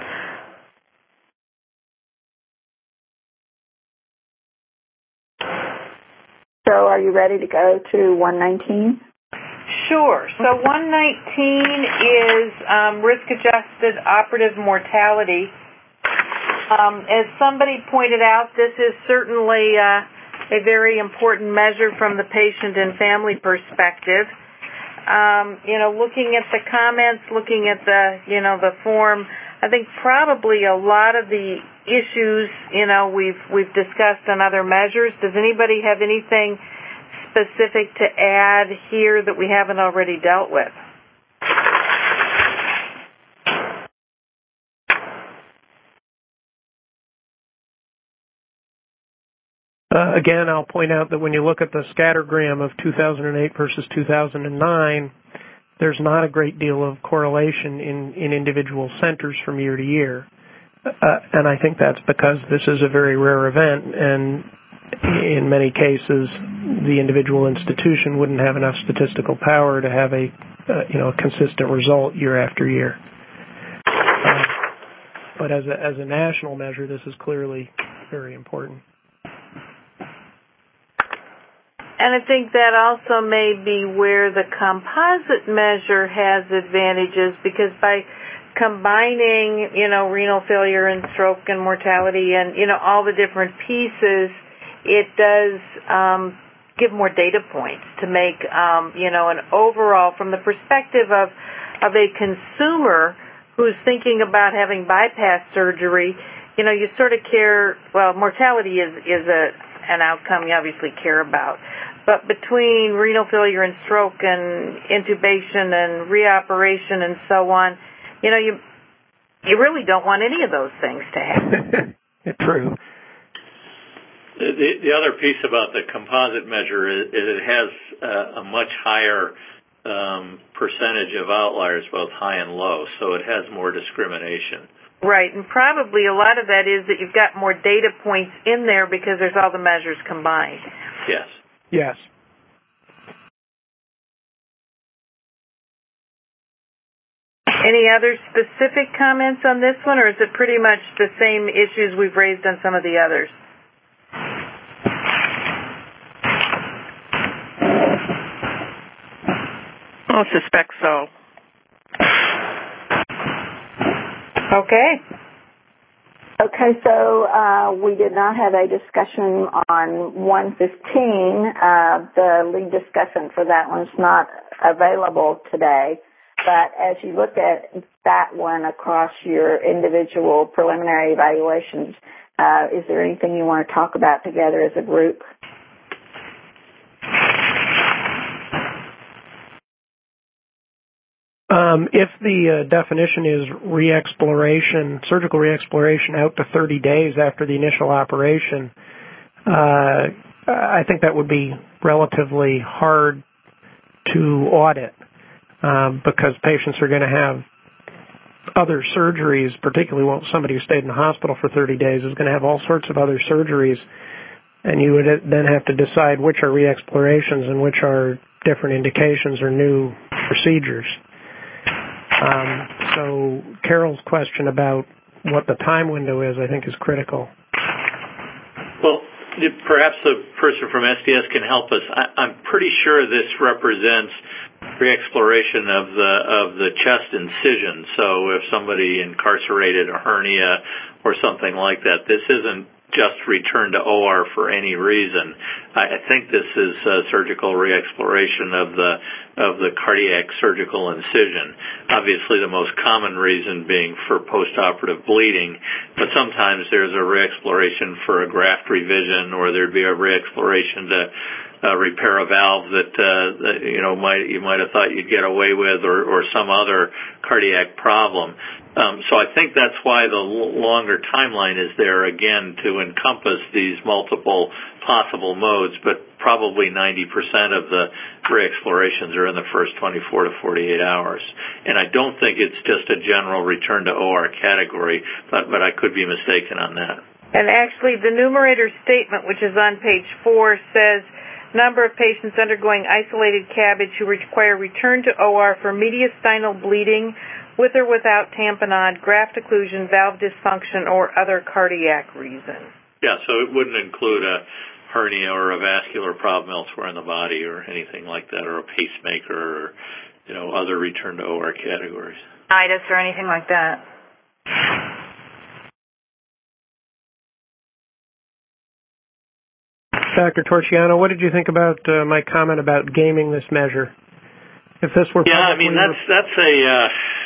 So are you ready to go to 119? Sure. So 119 is risk-adjusted operative mortality. As somebody pointed out, this is certainly a very important measure from the patient and family perspective. Looking at the comments, looking at the form, I think probably a lot of the issues, we've discussed on other measures. Does anybody have anything specific to add here that we haven't already dealt with? Again, I'll point out that when you look at the scattergram of 2008 versus 2009, there's not a great deal of correlation in individual centers from year to year. And I think that's because this is a very rare event, and in many cases, the individual institution wouldn't have enough statistical power to have a consistent result year after year. But as a national measure, this is clearly very important. And I think that also may be where the composite measure has advantages, because by combining, renal failure and stroke and mortality and, all the different pieces, it does give more data points to make, an overall, from the perspective of a consumer who's thinking about having bypass surgery, you sort of care, well, mortality is an outcome you obviously care about. But between renal failure and stroke and intubation and reoperation and so on, you really don't want any of those things to happen. True. The other piece about the composite measure is it has a much higher percentage of outliers, both high and low, so it has more discrimination. Right, and probably a lot of that is that you've got more data points in there because there's all the measures combined. Yes. Yes. Any other specific comments on this one, or is it pretty much the same issues we've raised on some of the others? I suspect so. Okay, so we did not have a discussion on 115. The lead discussant for that one's not available today. But as you look at that one across your individual preliminary evaluations, is there anything you want to talk about together as a group? If the definition is surgical re-exploration out to 30 days after the initial operation, I think that would be relatively hard to audit because patients are going to have other surgeries, particularly somebody who stayed in the hospital for 30 days is going to have all sorts of other surgeries and you would then have to decide which are re-explorations and which are different indications or new procedures. So Carol's question about what the time window is, I think, is critical. Well, perhaps the person from STS can help us. I'm pretty sure this represents re-exploration of the chest incision. So if somebody incarcerated a hernia or something like that, this isn't just return to OR for any reason. I think this is surgical re-exploration of the cardiac surgical incision. Obviously, the most common reason being for postoperative bleeding, but sometimes there's a re-exploration for a graft revision, or there'd be a re-exploration to repair a valve that you might have thought you'd get away with, or some other cardiac problem. So I think that's why the longer timeline is there, again, to encompass these multiple possible modes, but probably 90% of the re-explorations are in the first 24 to 48 hours. And I don't think it's just a general return to OR category, but I could be mistaken on that. And actually, the numerator statement, which is on page 4, says number of patients undergoing isolated CABG who require return to OR for mediastinal bleeding with or without tamponade, graft occlusion, valve dysfunction, or other cardiac reason. Yeah, so it wouldn't include a hernia or a vascular problem elsewhere in the body or anything like that, or a pacemaker, or other return to OR categories. Itis or anything like that. Dr. Torchiano, what did you think about my comment about gaming this measure? If this were that's a.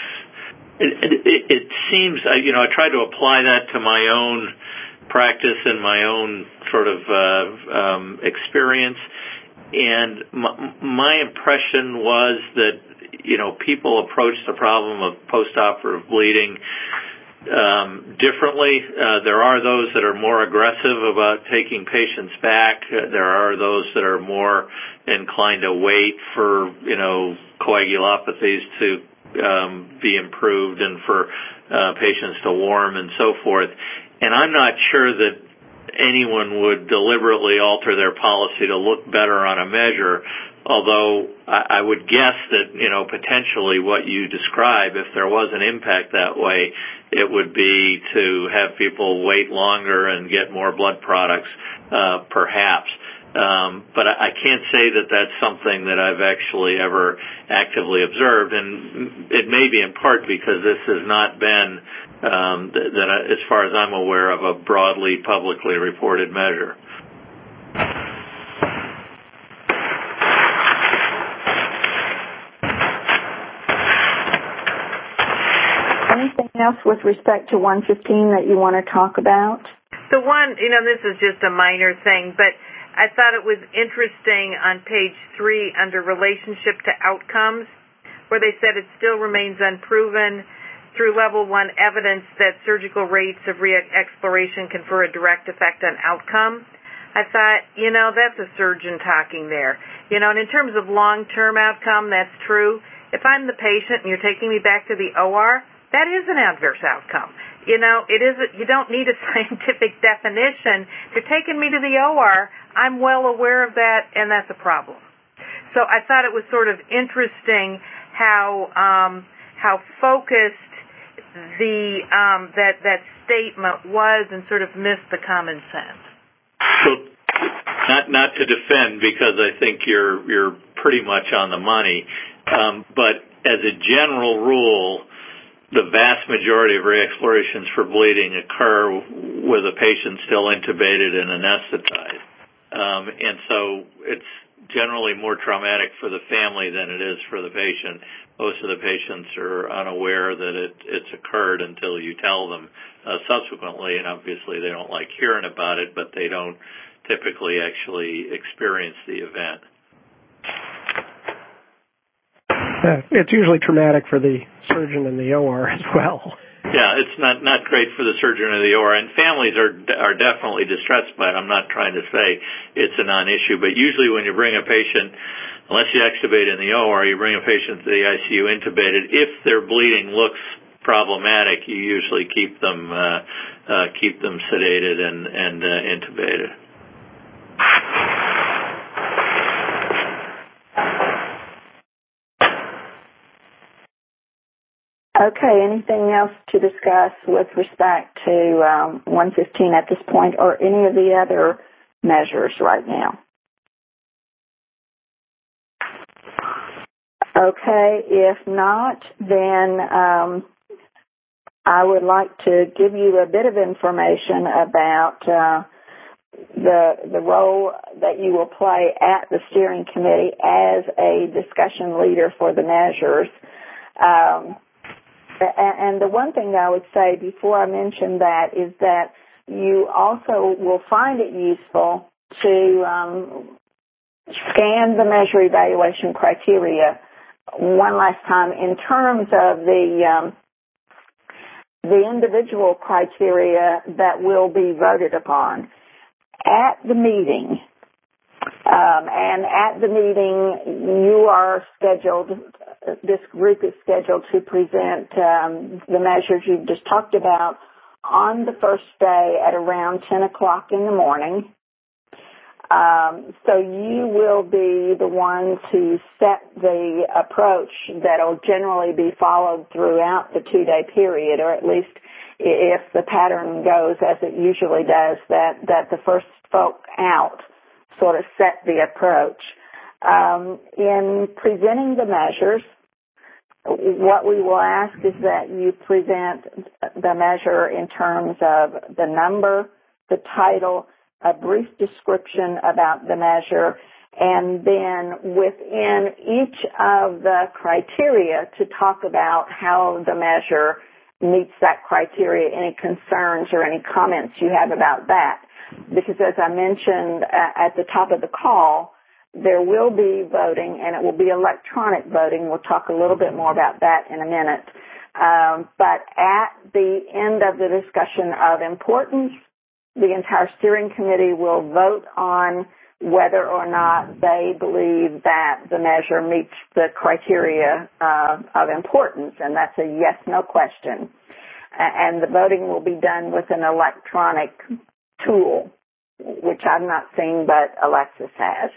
It seems I tried to apply that to my own practice and my own sort of experience, and my impression was that people approach the problem of postoperative bleeding differently. There are those that are more aggressive about taking patients back. There are those that are more inclined to wait for coagulopathies to be improved and for patients to warm and so forth. And I'm not sure that anyone would deliberately alter their policy to look better on a measure, although I would guess that, potentially what you describe, if there was an impact that way, it would be to have people wait longer and get more blood products, perhaps. But I can't say that that's something that I've actually ever actively observed, and it may be in part because this has not been, as far as I'm aware of, a broadly publicly reported measure. Anything else with respect to 115 that you want to talk about? The one, this is just a minor thing, but I thought it was interesting on page 3 under relationship to outcomes, where they said it still remains unproven through level 1 evidence that surgical rates of re-exploration confer a direct effect on outcome. I thought, that's a surgeon talking there. And in terms of long-term outcome, that's true. If I'm the patient and you're taking me back to the OR, that is an adverse outcome. It is. You don't need a scientific definition. If you're taking me to the OR, I'm well aware of that, and that's a problem. So I thought it was sort of interesting how focused that statement was, and sort of missed the common sense. So, not to defend, because I think you're pretty much on the money, but as a general rule, the vast majority of re-explorations for bleeding occur with a patient still intubated and anesthetized. And so it's generally more traumatic for the family than it is for the patient. Most of the patients are unaware that it's occurred until you tell them subsequently, and obviously they don't like hearing about it, but they don't typically actually experience the event. It's usually traumatic for the surgeon in the OR as well. Yeah, it's not great for the surgeon in the OR, and families are definitely distressed by it. I'm not trying to say it's a non-issue, but usually when you bring a patient, unless you extubate in the OR, you bring a patient to the ICU intubated. If their bleeding looks problematic, you usually keep them sedated and intubated. Okay, anything else to discuss with respect to 115 at this point, or any of the other measures right now? Okay, if not, then I would like to give you a bit of information about the role that you will play at the steering committee as a discussion leader for the measures. And the one thing I would say before I mention that is that you also will find it useful to scan the measure evaluation criteria one last time in terms of the individual criteria that will be voted upon at the meeting. And at the meeting, you are scheduled, this group is scheduled to present the measures you've just talked about on the first day at around 10 o'clock in the morning. So you will be the ones who set the approach that will generally be followed throughout the 2-day period, or at least if the pattern goes as it usually does, that the first folk out sort of set the approach. In presenting the measures, what we will ask is that you present the measure in terms of the number, the title, a brief description about the measure, and then within each of the criteria to talk about how the measure meets that criteria, any concerns or any comments you have about that. Because as I mentioned at the top of the call, there will be voting, and it will be electronic voting. We'll talk a little bit more about that in a minute. But at the end of the discussion of importance, the entire steering committee will vote on whether or not they believe that the measure meets the criteria of importance, and that's a yes-no question. And the voting will be done with an electronic tool, which I've not seen, but Alexis has.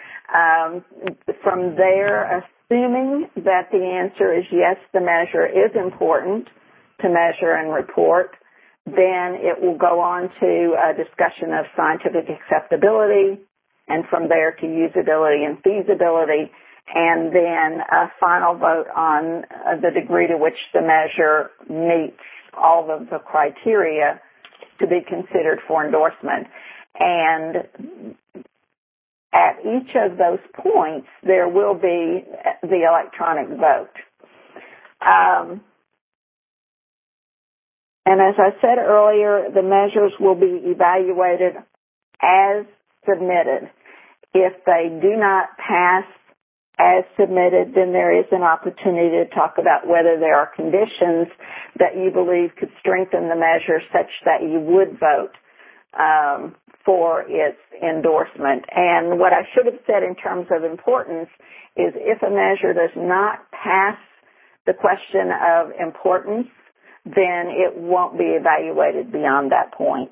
From there, assuming that the answer is yes, the measure is important to measure and report, then it will go on to a discussion of scientific acceptability, and from there to usability and feasibility, and then a final vote on the degree to which the measure meets all of the criteria to be considered for endorsement. And at each of those points, there will be the electronic vote. And as I said earlier, the measures will be evaluated as submitted. If they do not pass as submitted, then there is an opportunity to talk about whether there are conditions that you believe could strengthen the measure such that you would vote for its endorsement. And what I should have said in terms of importance is if a measure does not pass the question of importance, then it won't be evaluated beyond that point.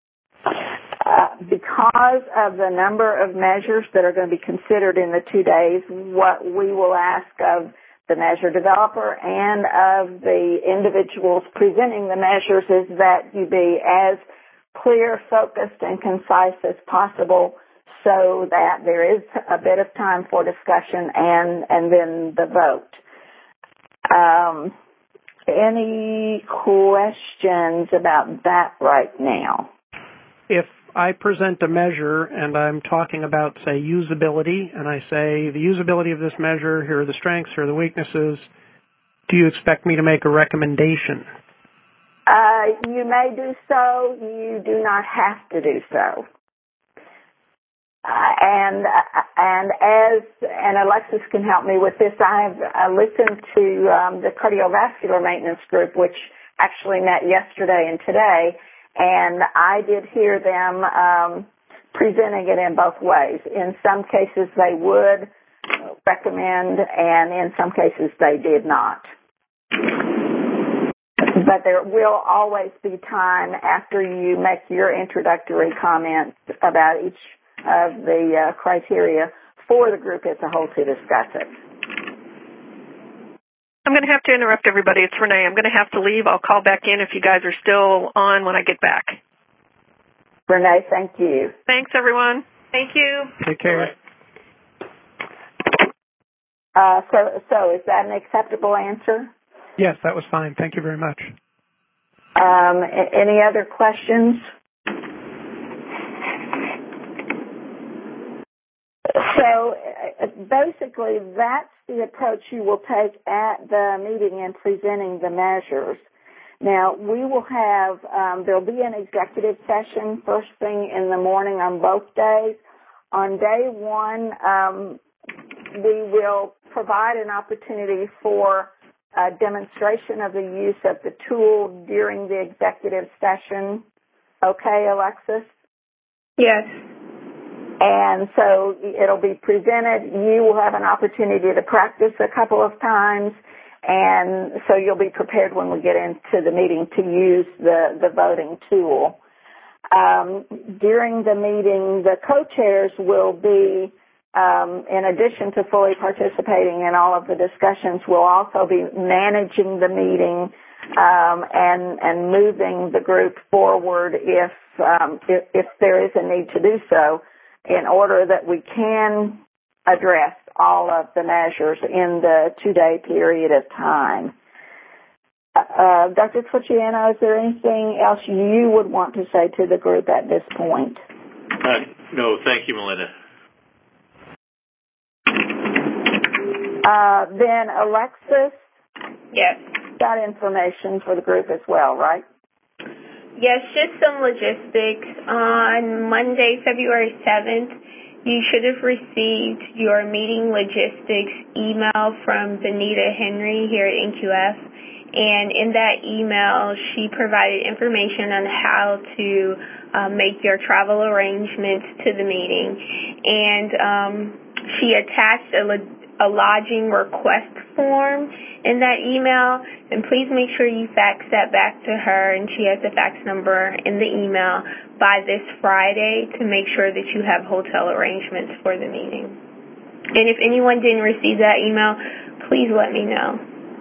Because of the number of measures that are going to be considered in the 2 days, what we will ask of the measure developer and of the individuals presenting the measures is that you be as clear, focused, and concise as possible so that there is a bit of time for discussion and then the vote. Any questions about that right now? If I present a measure and I'm talking about, say, usability, and I say the usability of this measure, here are the strengths, here are the weaknesses, do you expect me to make a recommendation? You may do so. You do not have to do so. And Alexis can help me with this. I listened to the cardiovascular maintenance group, which actually met yesterday and today, and I did hear them presenting it in both ways. In some cases, they would recommend, and in some cases, they did not. But there will always be time after you make your introductory comments about each of the criteria for the group as a whole to discuss it. I'm going to have to interrupt everybody. It's Renee. I'm going to have to leave. I'll call back in if you guys are still on when I get back. Renee, thank you. Thanks, everyone. Thank you. Take care. So is that an acceptable answer? Yes, that was fine. Thank you very much. Any other questions? So basically, that's the approach you will take at the meeting in presenting the measures. Now, we will have, there'll be an executive session first thing in the morning on both days. On day one, we will provide an opportunity for a demonstration of the use of the tool during the executive session. Okay, Alexis? Yes. And so it'll be presented. You will have an opportunity to practice a couple of times, and so you'll be prepared when we get into the meeting to use the voting tool. During the meeting, the co-chairs will be, in addition to fully participating in all of the discussions, will also be managing the meeting and moving the group forward if there is a need to do so, in order that we can address all of the measures in the 2-day period of time. Dr. Torchiano, is there anything else you would want to say to the group at this point? No, thank you, Melinda. Then Alexis? Yes. Got information for the group as well, right? Yes, just some logistics. On Monday, February 7th, you should have received your meeting logistics email from Benita Henry here at NQF. And in that email, she provided information on how to make your travel arrangements to the meeting. And she attached a lodging request form in that email, and please make sure you fax that back to her, and she has the fax number in the email by this Friday to make sure that you have hotel arrangements for the meeting. And if anyone didn't receive that email, please let me know.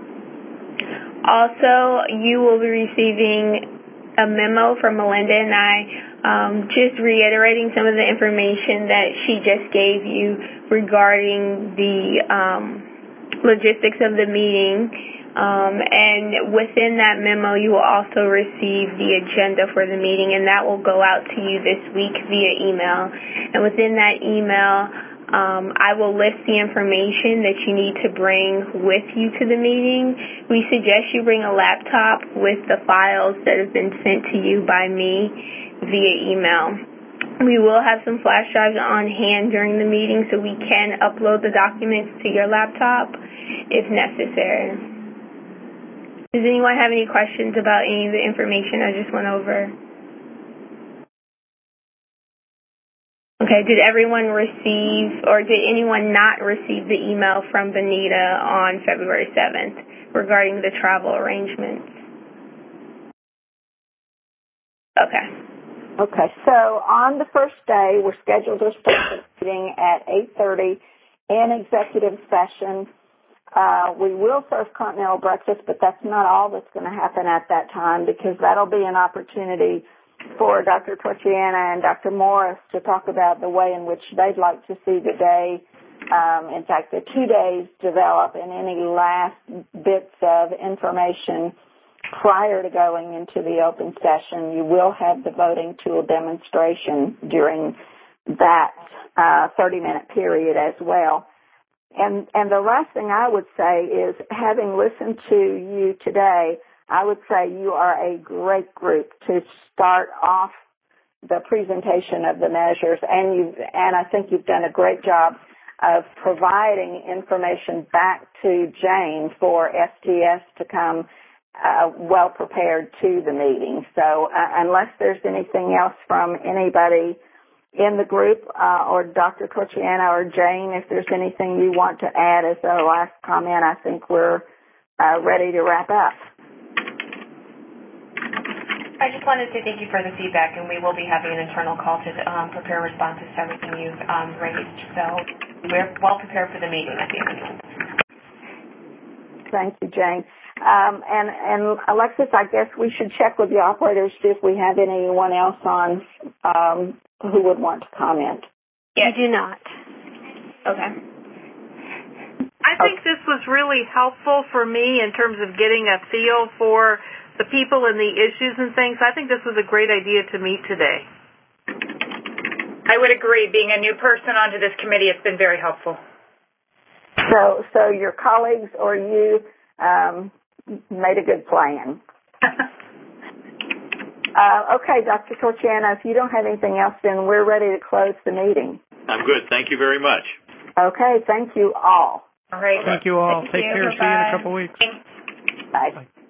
Also, you will be receiving a memo from Melinda and I just reiterating some of the information that she just gave you regarding the logistics of the meeting. And within that memo, you will also receive the agenda for the meeting, and that will go out to you this week via email. And within that email, I will list the information that you need to bring with you to the meeting. We suggest you bring a laptop with the files that have been sent to you by me via email. We will have some flash drives on hand during the meeting, so we can upload the documents to your laptop if necessary. Does anyone have any questions about any of the information I just went over? Okay, did everyone receive, or did anyone not receive the email from Benita on February 7th regarding the travel arrangements? Okay. Okay, so on the first day, we're scheduled to start the meeting at 8:30 in executive session. We will serve continental breakfast, but that's not all that's going to happen at that time, because that'll be an opportunity for Dr. Torchiana and Dr. Morris to talk about the way in which they'd like to see the day, in fact, the 2 days develop, and any last bits of information prior to going into the open session. You will have the voting tool demonstration during that 30-minute period as well. And the last thing I would say is, having listened to you today, I would say you are a great group to start off the presentation of the measures, and I think you've done a great job of providing information back to Jane for STS to come well prepared to the meeting. So unless there's anything else from anybody in the group or Dr. Torchiana or Jane, if there's anything you want to add as a last comment, I think we're ready to wrap up. I just wanted to thank you for the feedback, and we will be having an internal call to prepare responses to everything you've raised. So we're well prepared for the meeting at the end of the month. Thank you, Jane. And Alexis, I guess we should check with the operators to see if we have anyone else on who would want to comment. Yeah. We do not. Okay. I think this was really helpful for me in terms of getting a feel for the people and the issues and things. I think this was a great idea to meet today. I would agree. Being a new person onto this committee, it's been very helpful. So your colleagues or you made a good plan. Okay, Dr. Torchiana, if you don't have anything else, then we're ready to close the meeting. I'm good. Thank you very much. Okay, thank you all. All right. Thank you all. Thank Take you. care. Bye-bye. See you in a couple weeks. Thanks. Bye. Bye.